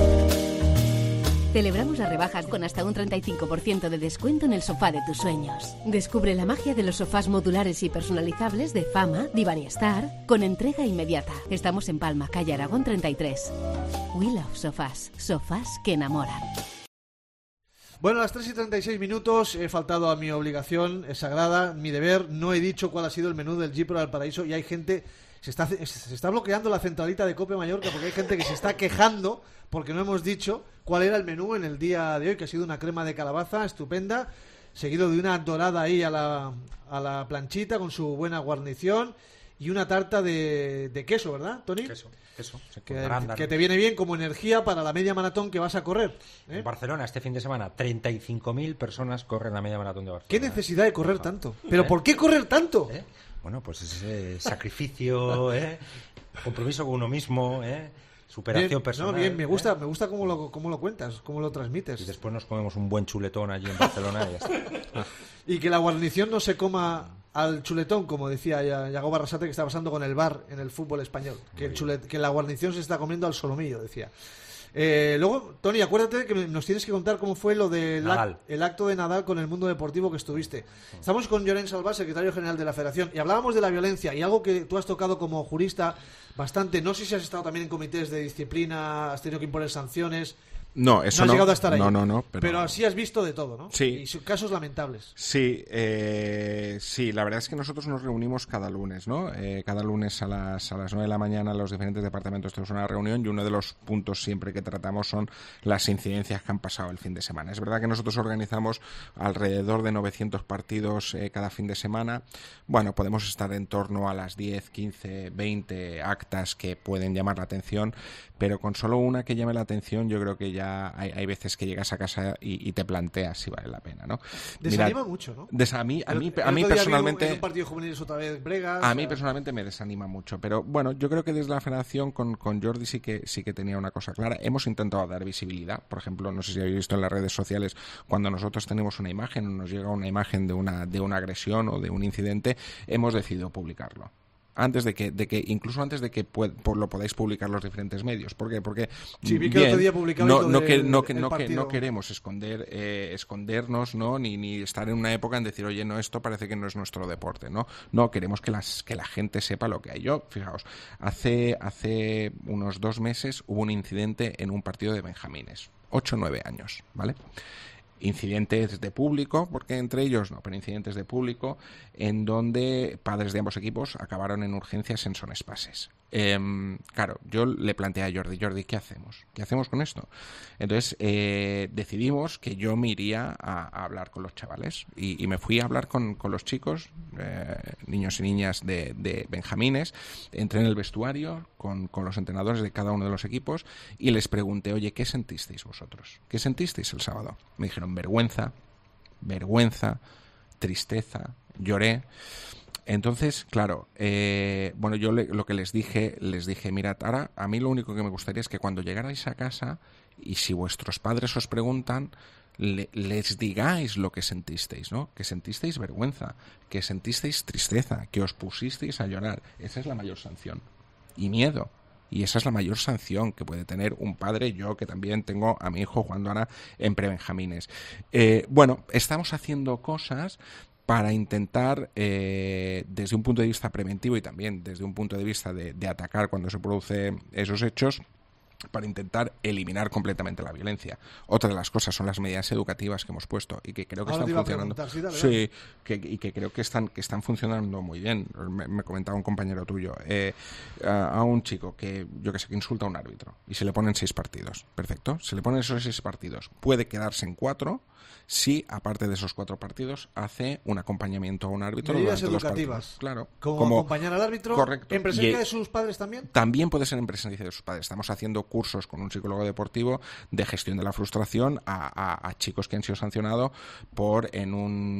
Celebramos las rebajas con hasta un 35% de descuento en el sofá de tus sueños. Descubre la magia de los sofás modulares y personalizables de Fama, Divan y Star, con entrega inmediata. Estamos en Palma, calle Aragón 33. We Love Sofás. Sofás que enamoran. Bueno, a las 3:36 he faltado a mi obligación sagrada, mi deber. No he dicho cuál ha sido el menú del Jeep Pro Valparaíso y hay gente... Se está bloqueando la centralita de Cope Mallorca porque hay gente que se está quejando porque no hemos dicho cuál era el menú en el día de hoy, que ha sido una crema de calabaza estupenda, seguido de una dorada ahí a la planchita con su buena guarnición y una tarta de queso, ¿verdad, Tony? Queso. Que te viene bien como energía para la media maratón que vas a correr. En Barcelona, este fin de semana, 35.000 personas corren la media maratón de Barcelona. ¿Qué necesidad de correr tanto? ¿Pero por qué correr tanto? Bueno, pues ese sacrificio, compromiso con uno mismo, superación bien, personal. No, bien, me gusta cómo lo cuentas, cómo lo transmites. Y después nos comemos un buen chuletón allí en Barcelona y ya está. Y que la guarnición no se coma al chuletón, como decía Yago Barrasate, que está pasando con el VAR en el fútbol español. Que la guarnición se está comiendo al solomillo, decía. Luego, Tony, acuérdate que nos tienes que contar cómo fue lo del el acto de Nadal con el mundo deportivo que estuviste. Estamos con Llorenç Albà, secretario general de la Federación, y hablábamos de la violencia y algo que tú has tocado como jurista bastante. No sé si has estado también en comités de disciplina, has tenido que imponer sanciones. No, eso no. has llegado a estar ahí. No. Pero sí has visto de todo, ¿no? Sí. Y casos lamentables. Sí, la verdad es que nosotros nos reunimos cada lunes, ¿no? Cada lunes a las 9 de la mañana los diferentes departamentos tenemos una reunión y uno de los puntos siempre que tratamos son las incidencias que han pasado el fin de semana. Es verdad que nosotros organizamos alrededor de 900 partidos cada fin de semana. Bueno, podemos estar en torno a las 10, 15, 20 actas que pueden llamar la atención, pero con solo una que llame la atención yo creo que ya hay veces que llegas a casa y te planteas si vale la pena, ¿no? Desanima mucho, ¿no? A mí personalmente... En un partido juvenil otra vez bregas... A mí personalmente me desanima mucho, pero bueno, yo creo que desde la Federación con Jordi sí que tenía una cosa clara. Hemos intentado dar visibilidad. Por ejemplo, no sé si habéis visto en las redes sociales, cuando nosotros tenemos una imagen o nos llega una imagen de una agresión o de un incidente, hemos decidido publicarlo. Incluso antes de que lo podáis publicar los diferentes medios. ¿Por qué? Porque sí, vi que el otro día publicabais no queremos escondernos, ¿no? Ni estar en una época en decir, oye, no, esto parece que no es nuestro deporte, ¿no? No, queremos que la gente sepa lo que hay. Yo, fijaos, hace unos 2 meses hubo un incidente en un partido de benjamines, 8 o 9 años, ¿vale? incidentes de público, porque entre ellos no, pero incidentes de público en donde padres de ambos equipos acabaron en urgencias en Son Espases. Claro, yo le planteé a Jordi, ¿qué hacemos? ¿Qué hacemos con esto? Entonces decidimos que yo me iría a hablar con los chavales y me fui a hablar con los chicos, niños y niñas de Benjamines. Entré en el vestuario con los entrenadores de cada uno de los equipos y les pregunté, oye, ¿qué sentisteis vosotros? ¿Qué sentisteis el sábado? Me dijeron vergüenza, tristeza, lloré. Entonces, claro, bueno, yo lo que les dije, mirad, ahora a mí lo único que me gustaría es que cuando llegarais a casa y si vuestros padres os preguntan, les digáis lo que sentisteis, ¿no? Que sentisteis vergüenza, que sentisteis tristeza, que os pusisteis a llorar. Esa es la mayor sanción. Y miedo. Y esa es la mayor sanción que puede tener un padre, yo que también tengo a mi hijo jugando ahora en prebenjamines. Bueno, estamos haciendo cosas para intentar, desde un punto de vista preventivo y también desde un punto de vista de atacar cuando se producen esos hechos, para intentar eliminar completamente la violencia. Otra de las cosas son las medidas educativas que hemos puesto y que creo que están funcionando. Sí, y que creo que están funcionando muy bien. Me comentaba un compañero tuyo, a un chico que insulta a un árbitro y se le ponen 6 partidos. Perfecto, se le ponen esos 6 partidos. Puede quedarse en 4 si, aparte de esos 4 partidos, hace un acompañamiento a un árbitro. Medidas educativas. Claro. Como acompañar al árbitro. Correcto. ¿En presencia de sus padres también? También puede ser en presencia de sus padres. Estamos haciendo cursos con un psicólogo deportivo de gestión de la frustración a chicos que han sido sancionados en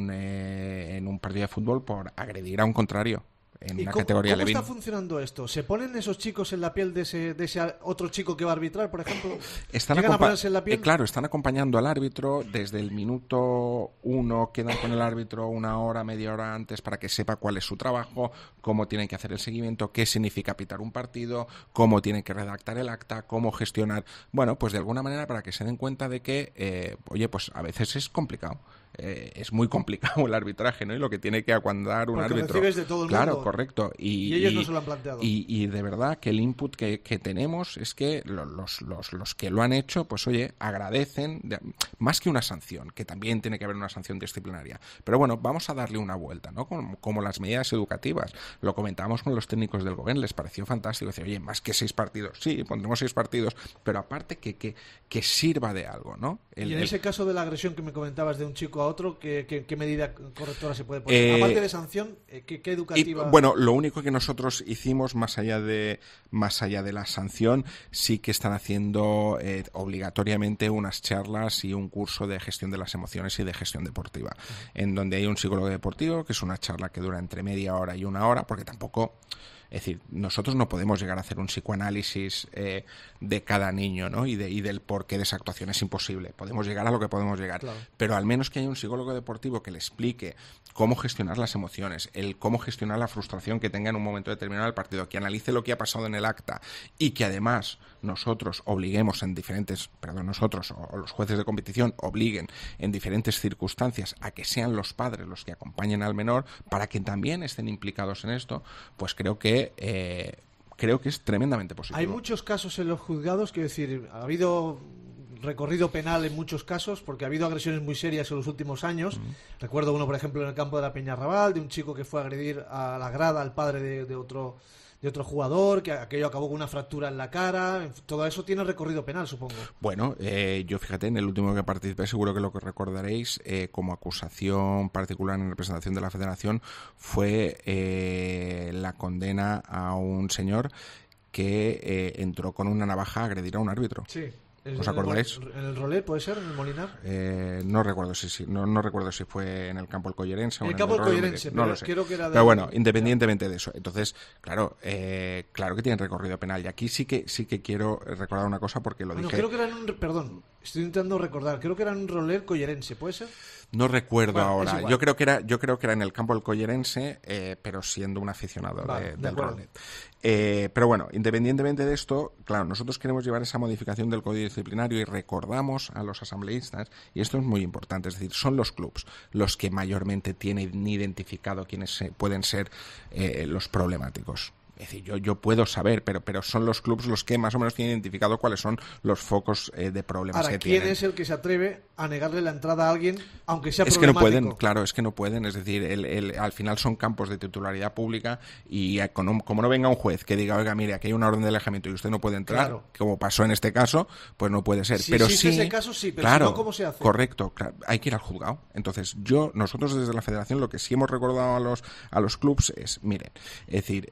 un partido de fútbol por agredir a un contrario. En una categoría ¿Cómo Levin. está funcionando esto? ¿Se ponen esos chicos en la piel de ese otro chico que va a arbitrar, por ejemplo? ¿Llegan a ponerse en la piel? Claro, están acompañando al árbitro desde el minuto 1, quedan con el árbitro 1 hora, media hora antes para que sepa cuál es su trabajo, cómo tienen que hacer el seguimiento, qué significa pitar un partido, cómo tienen que redactar el acta, cómo gestionar. Bueno, pues de alguna manera para que se den cuenta de que, oye, pues a veces es complicado. Es muy complicado el arbitraje, ¿no? Y lo que tiene que aguantar un árbitro. Recibes de todo el mundo. mundo. Correcto. Y ellos no se lo han planteado. Y de verdad que el input que tenemos es que los que lo han hecho, pues oye, agradecen, más que una sanción, que también tiene que haber una sanción disciplinaria. Pero bueno, vamos a darle una vuelta, ¿no? Como las medidas educativas. Lo comentábamos con los técnicos del Gobierno, les pareció fantástico. Decir, oye, más que 6 partidos. Sí, pondremos 6 partidos, pero aparte que sirva de algo, ¿no? Y en ese caso de la agresión que me comentabas de un chico a otro, ¿qué medida correctora se puede poner? Aparte de sanción, ¿qué educativa? Bueno, lo único que nosotros hicimos, más allá de la sanción, sí que están haciendo obligatoriamente unas charlas y un curso de gestión de las emociones y de gestión deportiva, en donde hay un psicólogo deportivo, que es una charla que dura entre media hora y 1 hora, porque tampoco... Es decir, nosotros no podemos llegar a hacer un psicoanálisis de cada niño, ¿no? y del porqué de esa actuación. Es imposible. Podemos llegar a lo que podemos llegar. Claro. Pero al menos que haya un psicólogo deportivo que le explique cómo gestionar las emociones, cómo gestionar la frustración que tenga en un momento determinado del partido, que analice lo que ha pasado en el acta y que además nosotros obliguemos nosotros o los jueces de competición obliguen en diferentes circunstancias a que sean los padres los que acompañen al menor para que también estén implicados en esto, pues creo que es tremendamente positivo. Hay muchos casos en los juzgados, quiero decir, ha habido recorrido penal en muchos casos, porque ha habido agresiones muy serias en los últimos años. Recuerdo uno, por ejemplo, en el campo de la Peñarrabal, de un chico que fue a agredir a la grada al padre de otro jugador, que aquello acabó con una fractura en la cara. Todo eso tiene recorrido penal, supongo. Bueno, yo fíjate, en el último que participé, seguro que lo que recordaréis como acusación particular en representación de la Federación fue la condena a un señor que entró con una navaja a agredir a un árbitro. Sí. ¿Os acordáis? ¿En el Rolet puede ser? ¿En el Molinar? No recuerdo no recuerdo si fue en el campo del Collerense o en el campo del Collerense, no lo sé. Creo que era pero bueno, independientemente de eso. Entonces, claro que tienen recorrido penal. Y aquí sí que quiero recordar una cosa porque lo dije. Creo que era perdón, estoy intentando recordar. Creo que era en un Rolet Collerense, ¿puede ser? No recuerdo ahora. Yo creo que era en el campo del Collerense, pero siendo un aficionado del Rolet. Pero bueno, independientemente de esto, claro, nosotros queremos llevar esa modificación del código disciplinario y recordamos a los asambleístas, y esto es muy importante, es decir, son los clubs los que mayormente tienen identificado quiénes pueden ser los problemáticos. Es decir, yo puedo saber, pero son los clubs los que más o menos tienen identificado cuáles son los focos de problemas que tienen. ¿Quién es el que se atreve a negarle la entrada a alguien, aunque sea problemático? Es que no pueden. Es decir, al final son campos de titularidad pública y como no venga un juez que diga, oiga, mire, aquí hay una orden de alejamiento y usted no puede entrar, como pasó en este caso, pues no puede ser. Si pero existe sí, ese caso, sí, pero claro, si no, ¿cómo se hace? Correcto, claro, hay que ir al juzgado. Entonces, nosotros desde la Federación lo que sí hemos recordado a los clubs es, miren, es decir,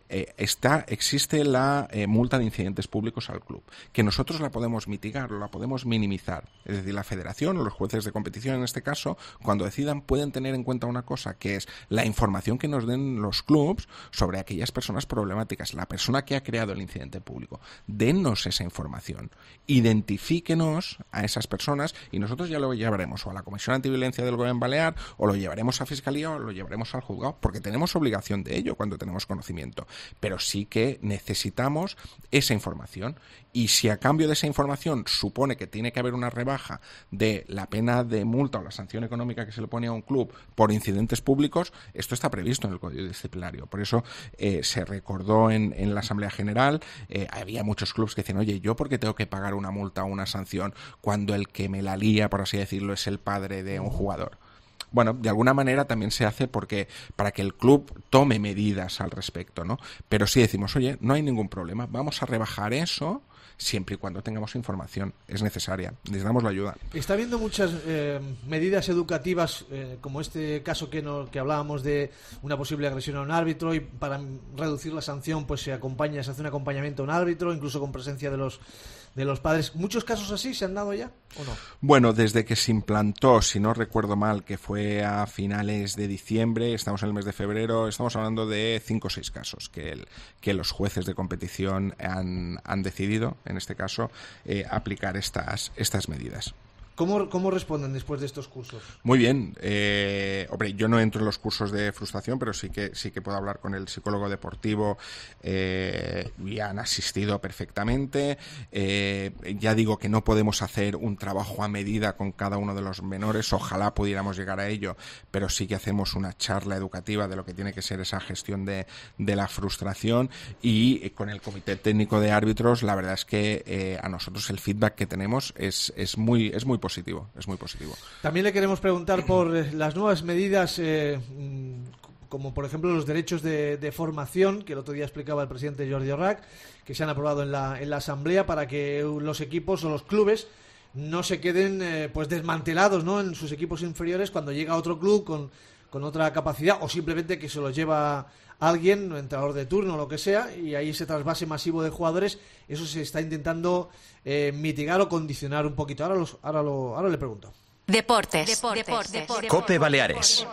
existe la multa de incidentes públicos al club, que nosotros la podemos mitigar, la podemos minimizar. Es decir, la Federación o los jueces de competición en este caso, cuando decidan, pueden tener en cuenta una cosa, que es la información que nos den los clubs sobre aquellas personas problemáticas, la persona que ha creado el incidente público. Dennos esa información, identifíquenos a esas personas y nosotros ya lo llevaremos o a la Comisión Antiviolencia del Gobierno Balear, o lo llevaremos a Fiscalía, o lo llevaremos al juzgado, porque tenemos obligación de ello cuando tenemos conocimiento. Pero sí que necesitamos esa información, y si a cambio de esa información supone que tiene que haber una rebaja de la pena de multa o la sanción económica que se le pone a un club por incidentes públicos, esto está previsto en el Código Disciplinario. Por eso se recordó en la Asamblea General, había muchos clubs que dicen, oye, ¿yo por qué tengo que pagar una multa o una sanción cuando el que me la lía, por así decirlo, es el padre de un jugador? Bueno, de alguna manera también se hace para que el club tome medidas al respecto, ¿no? Pero sí decimos, oye, no hay ningún problema, vamos a rebajar eso siempre y cuando tengamos información. Es necesaria, necesitamos la ayuda. Está habiendo muchas medidas educativas, como este caso que hablábamos de una posible agresión a un árbitro, y para reducir la sanción pues se hace un acompañamiento a un árbitro, incluso con presencia de los padres. ¿Muchos casos así se han dado ya o no? Bueno, desde que se implantó, si no recuerdo mal, que fue a finales de diciembre, estamos en el mes de febrero, estamos hablando de 5 o 6 casos que los jueces de competición han decidido, en este caso, aplicar estas medidas. ¿Cómo responden después de estos cursos? Muy bien. Hombre, yo no entro en los cursos de frustración, pero sí que puedo hablar con el psicólogo deportivo y han asistido perfectamente. Ya digo que no podemos hacer un trabajo a medida con cada uno de los menores. Ojalá pudiéramos llegar a ello, pero sí que hacemos una charla educativa de lo que tiene que ser esa gestión de la frustración, y con el Comité Técnico de Árbitros la verdad es que a nosotros el feedback que tenemos es muy positivo, es muy positivo. También le queremos preguntar por las nuevas medidas, como por ejemplo los derechos de formación, que el otro día explicaba el presidente Jordi Orrac, que se han aprobado en la Asamblea, para que los equipos o los clubes no se queden pues desmantelados, ¿no?, en sus equipos inferiores cuando llega otro club con otra capacidad, o simplemente que se los lleva alguien, un entrenador de turno o lo que sea, y ahí ese trasvase masivo de jugadores. Eso se está intentando mitigar o condicionar un poquito. Ahora le pregunto. Deportes. COPE Baleares.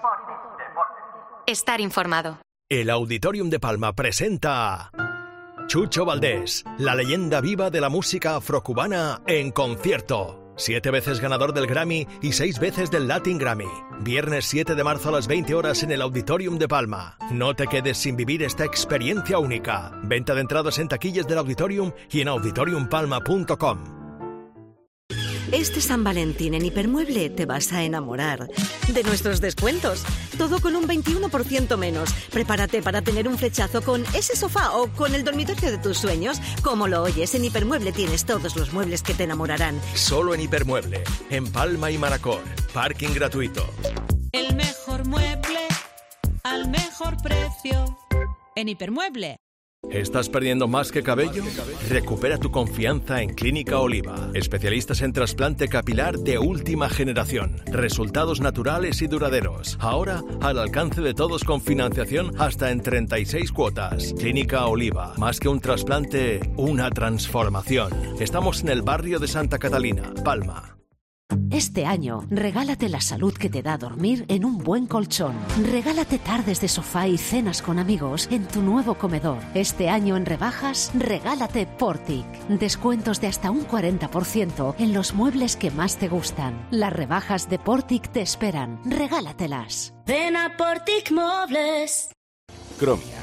Estar informado. El Auditorium de Palma presenta Chucho Valdés, la leyenda viva de la música afrocubana en concierto. 7 veces ganador del Grammy y 6 veces del Latin Grammy. Viernes 7 de marzo a las 20 horas en el Auditorium de Palma. No te quedes sin vivir esta experiencia única. Venta de entradas en taquillas del Auditorium y en auditoriumpalma.com. Este San Valentín en Hipermueble te vas a enamorar de nuestros descuentos. Todo con un 21% menos. Prepárate para tener un flechazo con ese sofá o con el dormitorio de tus sueños. Como lo oyes, en Hipermueble tienes todos los muebles que te enamorarán. Solo en Hipermueble, en Palma y Manacor. Parking gratuito. El mejor mueble al mejor precio. En Hipermueble. ¿Estás perdiendo más que cabello? Recupera tu confianza en Clínica Oliva. Especialistas en trasplante capilar de última generación. Resultados naturales y duraderos. Ahora al alcance de todos con financiación hasta en 36 cuotas. Clínica Oliva. Más que un trasplante, una transformación. Estamos en el barrio de Santa Catalina, Palma. Este año, regálate la salud que te da dormir en un buen colchón. Regálate tardes de sofá y cenas con amigos en tu nuevo comedor. Este año en rebajas, regálate Portic. Descuentos de hasta un 40% en los muebles que más te gustan. Las rebajas de Portic te esperan. Regálatelas. Ven a Portic Muebles. Cromia,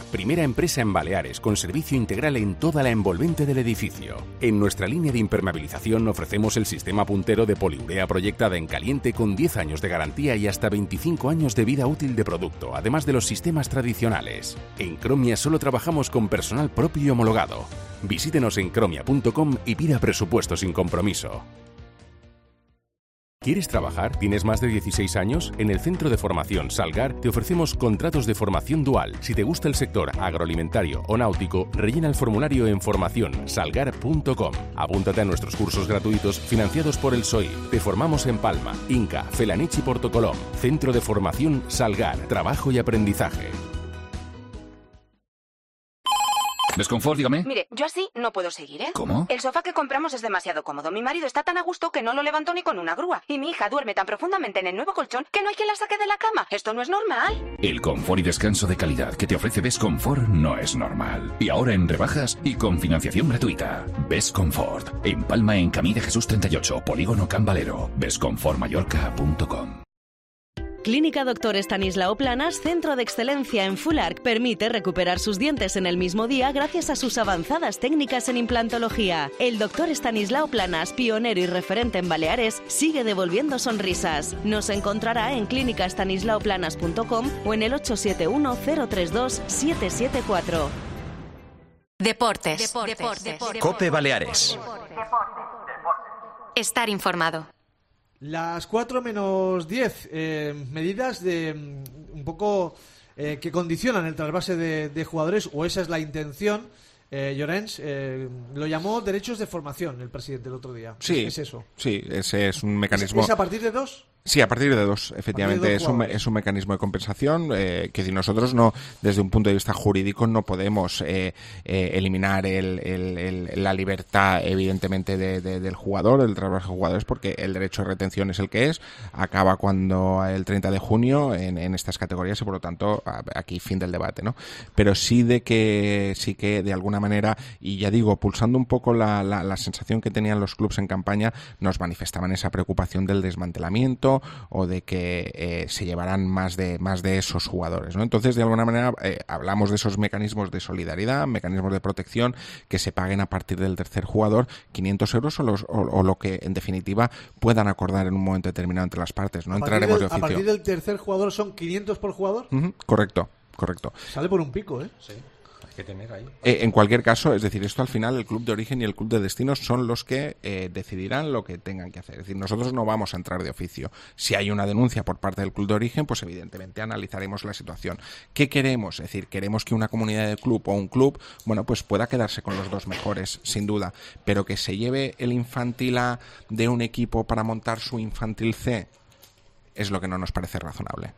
primera empresa en Baleares con servicio integral en toda la envolvente del edificio. En nuestra línea de impermeabilización ofrecemos el sistema puntero de poliurea proyectada en caliente con 10 años de garantía y hasta 25 años de vida útil de producto, además de los sistemas tradicionales. En Cromia solo trabajamos con personal propio y homologado. Visítenos en cromia.com y pida presupuesto sin compromiso. ¿Quieres trabajar? ¿Tienes más de 16 años? En el Centro de Formación Salgar te ofrecemos contratos de formación dual. Si te gusta el sector agroalimentario o náutico, rellena el formulario en formacionsalgar.com. Apúntate a nuestros cursos gratuitos financiados por el SOI. Te formamos en Palma, Inca, Felanich y Portocolom. Centro de Formación Salgar. Trabajo y aprendizaje. Desconfort, dígame. Mire, yo así no puedo seguir, ¿eh? ¿Cómo? El sofá que compramos es demasiado cómodo. Mi marido está tan a gusto que no lo levantó ni con una grúa. Y mi hija duerme tan profundamente en el nuevo colchón que no hay quien la saque de la cama. Esto no es normal. El confort y descanso de calidad que te ofrece Besconfort no es normal. Y ahora en rebajas y con financiación gratuita. Besconfort. En Palma, en Camí de Jesús 38, Polígono Can Valero. Besconfortmallorca.com. Clínica Dr. Estanislao Planas, centro de excelencia en Full Arch, permite recuperar sus dientes en el mismo día gracias a sus avanzadas técnicas en implantología. El Dr. Estanislao Planas, pionero y referente en Baleares, sigue devolviendo sonrisas. Nos encontrará en clínicastanislaoplanas.com o en el 871-032-774. Deportes. COPE Baleares. Estar informado. Las 4 menos 10, medidas de un poco que condicionan el trasvase de jugadores, o esa es la intención. Llorens lo llamó derechos de formación el presidente el otro día. Sí, ¿Es eso? Sí, ese es un mecanismo. ¿Es a partir de 2? Sí, a partir de 2, efectivamente. Es un mecanismo de compensación que si nosotros no, desde un punto de vista jurídico, no podemos eliminar la libertad, evidentemente, del jugador, del trabajo de jugadores, porque el derecho de retención es el que es, acaba cuando el 30 de junio en estas categorías y, por lo tanto, aquí fin del debate, ¿no? Pero sí que de alguna manera, y ya digo, pulsando un poco la sensación que tenían los clubes en campaña, nos manifestaban esa preocupación del desmantelamiento o de que se llevaran más de esos jugadores, ¿no? Entonces, de alguna manera, hablamos de esos mecanismos de solidaridad, mecanismos de protección, que se paguen a partir del tercer jugador 500 euros o lo que, en definitiva, puedan acordar en un momento determinado entre las partes. No entraremos de oficio. ¿A partir del tercer jugador son 500 por jugador? Correcto. Sale por un pico, ¿eh? Sí. Que tener ahí. En cualquier caso, es decir, esto al final el club de origen y el club de destino son los que decidirán lo que tengan que hacer. Es decir, nosotros no vamos a entrar de oficio. Si hay una denuncia por parte del club de origen, pues evidentemente analizaremos la situación. ¿Qué queremos? Es decir, queremos que una comunidad de club o un club, bueno, pues pueda quedarse con los dos mejores, sin duda, pero que se lleve el infantil A de un equipo para montar su infantil C es lo que no nos parece razonable.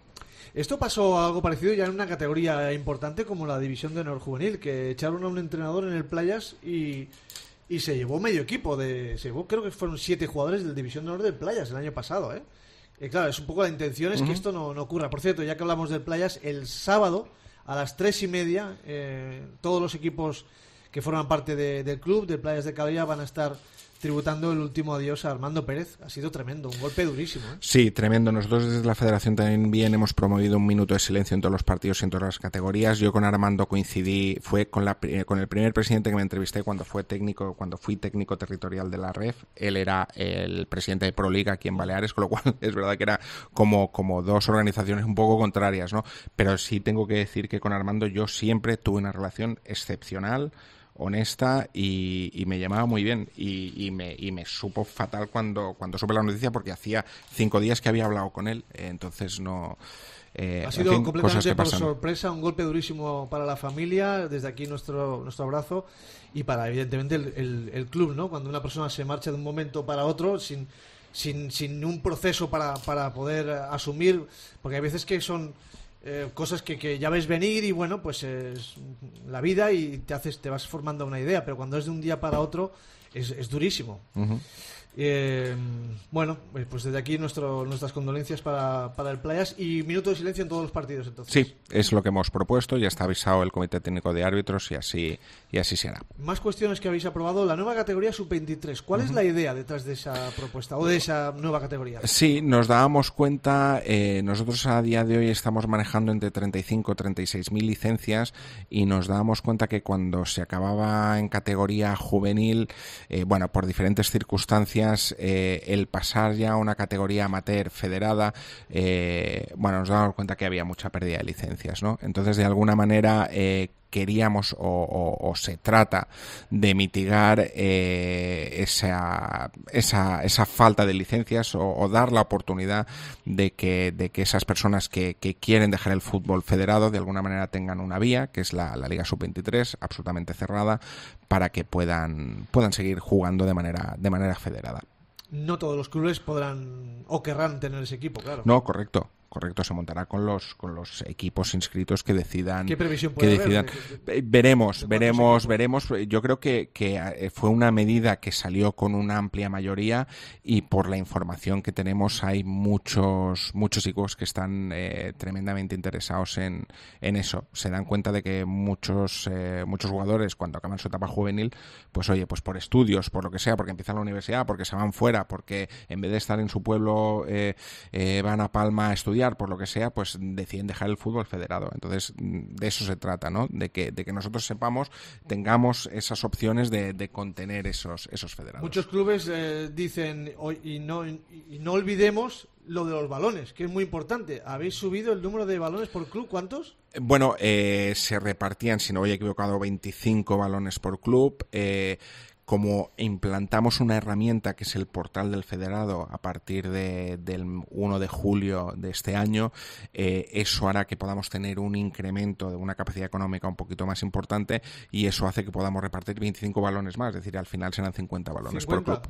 Esto pasó algo parecido ya en una categoría importante como la división de honor juvenil, que echaron a un entrenador en el Playas y se llevó medio equipo. Creo que fueron 7 jugadores del división de honor del Playas el año pasado, ¿eh? Claro, es un poco la intención es que esto no ocurra. Por cierto, ya que hablamos del Playas, el sábado a las 3:30 todos los equipos que forman parte del club, del Playas de Calella, van a estar tributando el último adiós a Armando Pérez. Ha sido tremendo, un golpe durísimo, ¿eh? Sí, tremendo. Nosotros desde la Federación también hemos promovido un minuto de silencio en todos los partidos y en todas las categorías. Yo con Armando coincidí, fue con el primer presidente que me entrevisté cuando fui técnico territorial de la REF. Él era el presidente de Proliga aquí en Baleares, con lo cual es verdad que era como dos organizaciones un poco contrarias, ¿no? Pero sí tengo que decir que con Armando yo siempre tuve una relación excepcional, honesta, y me llamaba muy bien y me supo fatal cuando supe la noticia, porque hacía 5 días que había hablado con él, entonces no... ha sido completamente por sorpresa, un golpe durísimo para la familia. Desde aquí nuestro abrazo, y para evidentemente el club, ¿no? Cuando una persona se marcha de un momento para otro sin un proceso para poder asumir, porque hay veces que son cosas que ya ves venir y bueno, pues es la vida y te vas formando una idea, pero cuando es de un día para otro es durísimo. Bueno, pues desde aquí nuestras condolencias para el Playas y minuto de silencio en todos los partidos, entonces. Sí, es lo que hemos propuesto, ya está avisado el Comité Técnico de Árbitros y así se hará. Más cuestiones que habéis aprobado, la nueva categoría sub-23. ¿Cuál es la idea detrás de esa propuesta o de esa nueva categoría? Sí, nos dábamos cuenta, nosotros a día de hoy estamos manejando entre 35 y 36.000 licencias y nos dábamos cuenta que cuando se acababa en categoría juvenil, por diferentes circunstancias, el pasar ya a una categoría amateur federada, nos dábamos cuenta que había mucha pérdida de licencias, ¿no? Entonces, de alguna manera, queríamos o se trata de mitigar esa falta de licencias o dar la oportunidad de que esas personas que quieren dejar el fútbol federado de alguna manera tengan una vía, que es la Liga Sub-23, absolutamente cerrada, para que puedan seguir jugando de manera federada. No todos los clubes podrán o querrán tener ese equipo, claro. No, correcto, se montará con los equipos inscritos que decidan. ¿Qué previsión puede haber? Veremos. Yo creo que fue una medida que salió con una amplia mayoría y por la información que tenemos hay muchos equipos que están tremendamente interesados en eso. Se dan cuenta de que muchos jugadores cuando acaban su etapa juvenil, pues por estudios, por lo que sea, porque empiezan la universidad, porque se van fuera, porque en vez de estar en su pueblo van a Palma a estudiar, por lo que sea, pues deciden dejar el fútbol federado. Entonces, de eso se trata, ¿no? De que nosotros tengamos esas opciones de contener esos federados. Muchos clubes dicen, y no olvidemos lo de los balones, que es muy importante. ¿Habéis subido el número de balones por club? ¿Cuántos? Bueno, se repartían, si no voy equivocado, 25 balones por club. Como implantamos una herramienta que es el portal del federado a partir del 1 de julio de este año, eso hará que podamos tener un incremento de una capacidad económica un poquito más importante y eso hace que podamos repartir 25 balones más, es decir, al final serán 50 balones por club.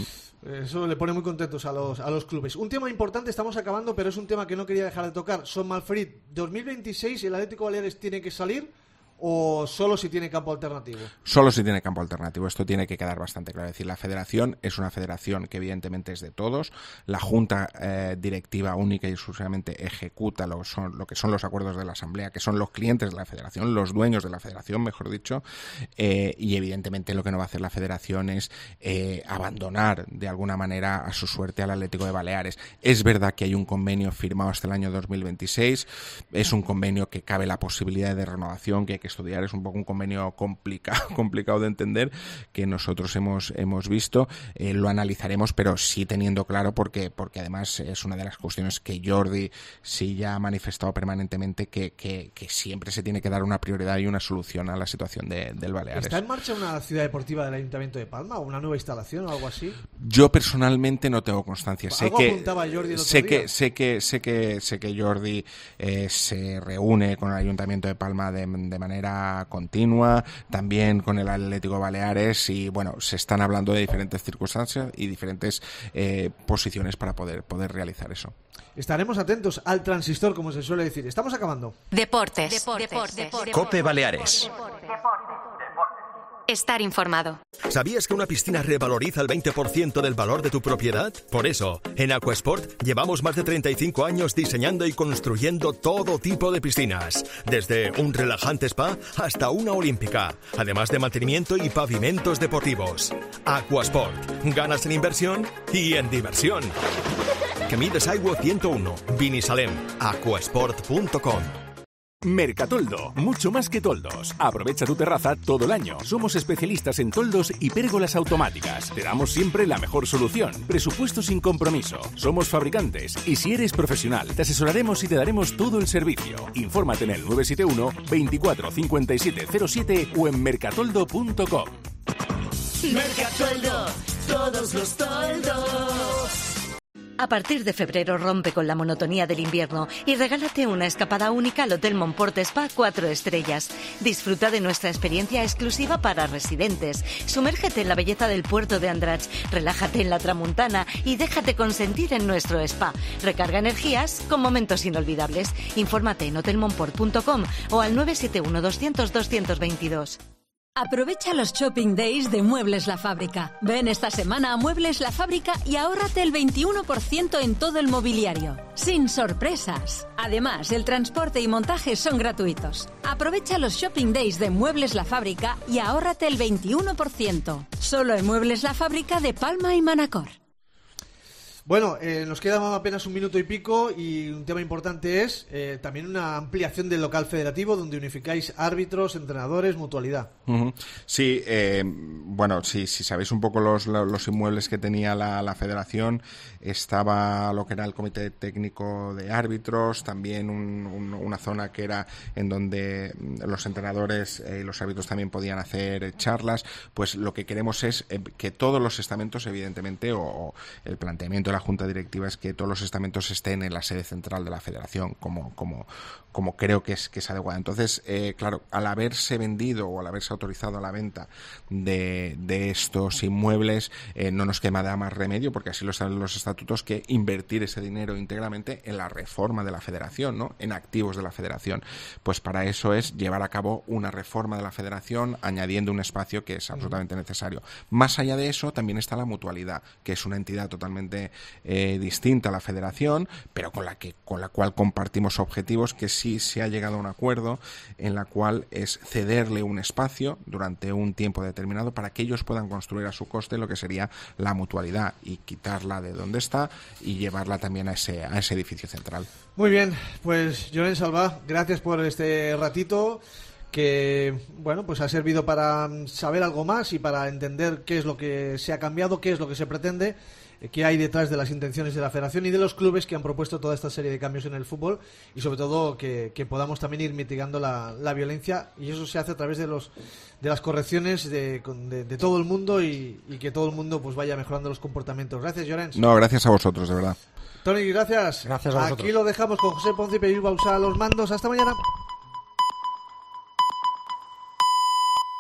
Eso le pone muy contentos a los clubes. Un tema importante, estamos acabando, pero es un tema que no quería dejar de tocar. Son Malferit, 2026, ¿el Atlético Baleares tiene que salir o solo si tiene campo alternativo? Solo si tiene campo alternativo. Esto tiene que quedar bastante claro. Es decir, la federación es una federación que evidentemente es de todos. La junta directiva única y exclusivamente ejecuta lo que son los acuerdos de la asamblea, que son los clientes de la federación, los dueños de la federación, mejor dicho, y evidentemente lo que no va a hacer la federación es abandonar de alguna manera a su suerte al Atlético de Baleares. Es verdad que hay un convenio firmado hasta el año 2026, es un convenio que cabe la posibilidad de renovación, que hay que estudiar, es un poco un convenio complicado de entender, que nosotros hemos visto, lo analizaremos, pero sí teniendo claro, porque además es una de las cuestiones que Jordi sí ya ha manifestado permanentemente, que siempre se tiene que dar una prioridad y una solución a la situación del Baleares. ¿Está en marcha una ciudad deportiva del Ayuntamiento de Palma o una nueva instalación o algo así? Yo personalmente no tengo constancia. Apuntaba Jordi el otro día. Sé que Jordi se reúne con el Ayuntamiento de Palma de manera continua, también con el Atlético Baleares, y bueno, se están hablando de diferentes circunstancias y diferentes posiciones para poder realizar eso. Estaremos atentos al transistor, como se suele decir. Estamos acabando. Deportes. COPE Baleares. Estar informado. ¿Sabías que una piscina revaloriza el 20% del valor de tu propiedad? Por eso, en Aquasport llevamos más de 35 años diseñando y construyendo todo tipo de piscinas, desde un relajante spa hasta una olímpica, además de mantenimiento y pavimentos deportivos. Aquasport, ganas en inversión y en diversión. Camides Aigua 101, Vinisalem, aquasport.com. Mercatoldo, mucho más que toldos. Aprovecha tu terraza todo el año. Somos especialistas en toldos y pérgolas automáticas. Te damos siempre la mejor solución. Presupuesto sin compromiso. Somos fabricantes y si eres profesional, te asesoraremos y te daremos todo el servicio. Infórmate en el 971 24 57 07 o en mercatoldo.com. Mercatoldo, todos los toldos. A partir de febrero rompe con la monotonía del invierno y regálate una escapada única al Hotel Montport Spa 4 estrellas. Disfruta de nuestra experiencia exclusiva para residentes. Sumérgete en la belleza del puerto de Andratx, relájate en la Tramuntana y déjate consentir en nuestro spa. Recarga energías con momentos inolvidables. Infórmate en hotelmontport.com o al 971 200 222. Aprovecha los Shopping Days de Muebles La Fábrica. Ven esta semana a Muebles La Fábrica y ahórrate el 21% en todo el mobiliario. Sin sorpresas. Además, el transporte y montaje son gratuitos. Aprovecha los Shopping Days de Muebles La Fábrica y ahórrate el 21%. Solo en Muebles La Fábrica de Palma y Manacor. Bueno, nos queda apenas un minuto y pico y un tema importante es también una ampliación del local federativo donde unificáis árbitros, entrenadores, mutualidad. Sí, bueno, si sabéis un poco los inmuebles que tenía la federación, estaba lo que era el comité técnico de árbitros, también una zona que era en donde los entrenadores y los árbitros también podían hacer charlas. Pues lo que queremos es que todos los estamentos, evidentemente, o el planteamiento de la Junta Directiva es que todos los estamentos estén en la sede central de la federación, como creo que es adecuada. Entonces, claro, al haberse vendido o al haberse autorizado la venta de estos inmuebles, no nos queda más remedio, porque así lo están los estatutos, que invertir ese dinero íntegramente en la reforma de la federación, ¿no? En activos de la federación. Pues para eso es llevar a cabo una reforma de la federación, añadiendo un espacio que es absolutamente necesario. Más allá de eso, también está la mutualidad, que es una entidad totalmente distinta a la federación, pero con la cual compartimos objetivos, que sí se ha llegado a un acuerdo en la cual es cederle un espacio durante un tiempo determinado para que ellos puedan construir a su coste lo que sería la mutualidad y quitarla de donde está y llevarla también a ese edificio central. Muy bien, pues Llorens Salvà, gracias por este ratito que, bueno, pues ha servido para saber algo más y para entender qué es lo que se ha cambiado, qué es lo que se pretende, qué hay detrás de las intenciones de la federación y de los clubes que han propuesto toda esta serie de cambios en el fútbol, y sobre todo que podamos también ir mitigando la violencia, y eso se hace a través de las correcciones de todo el mundo y que todo el mundo pues vaya mejorando los comportamientos. Gracias, Llorens. No, gracias a vosotros, de verdad. Toni, gracias. Gracias a vosotros. Aquí lo dejamos con José Ponce y Peyús Bausá a los mandos. Hasta mañana.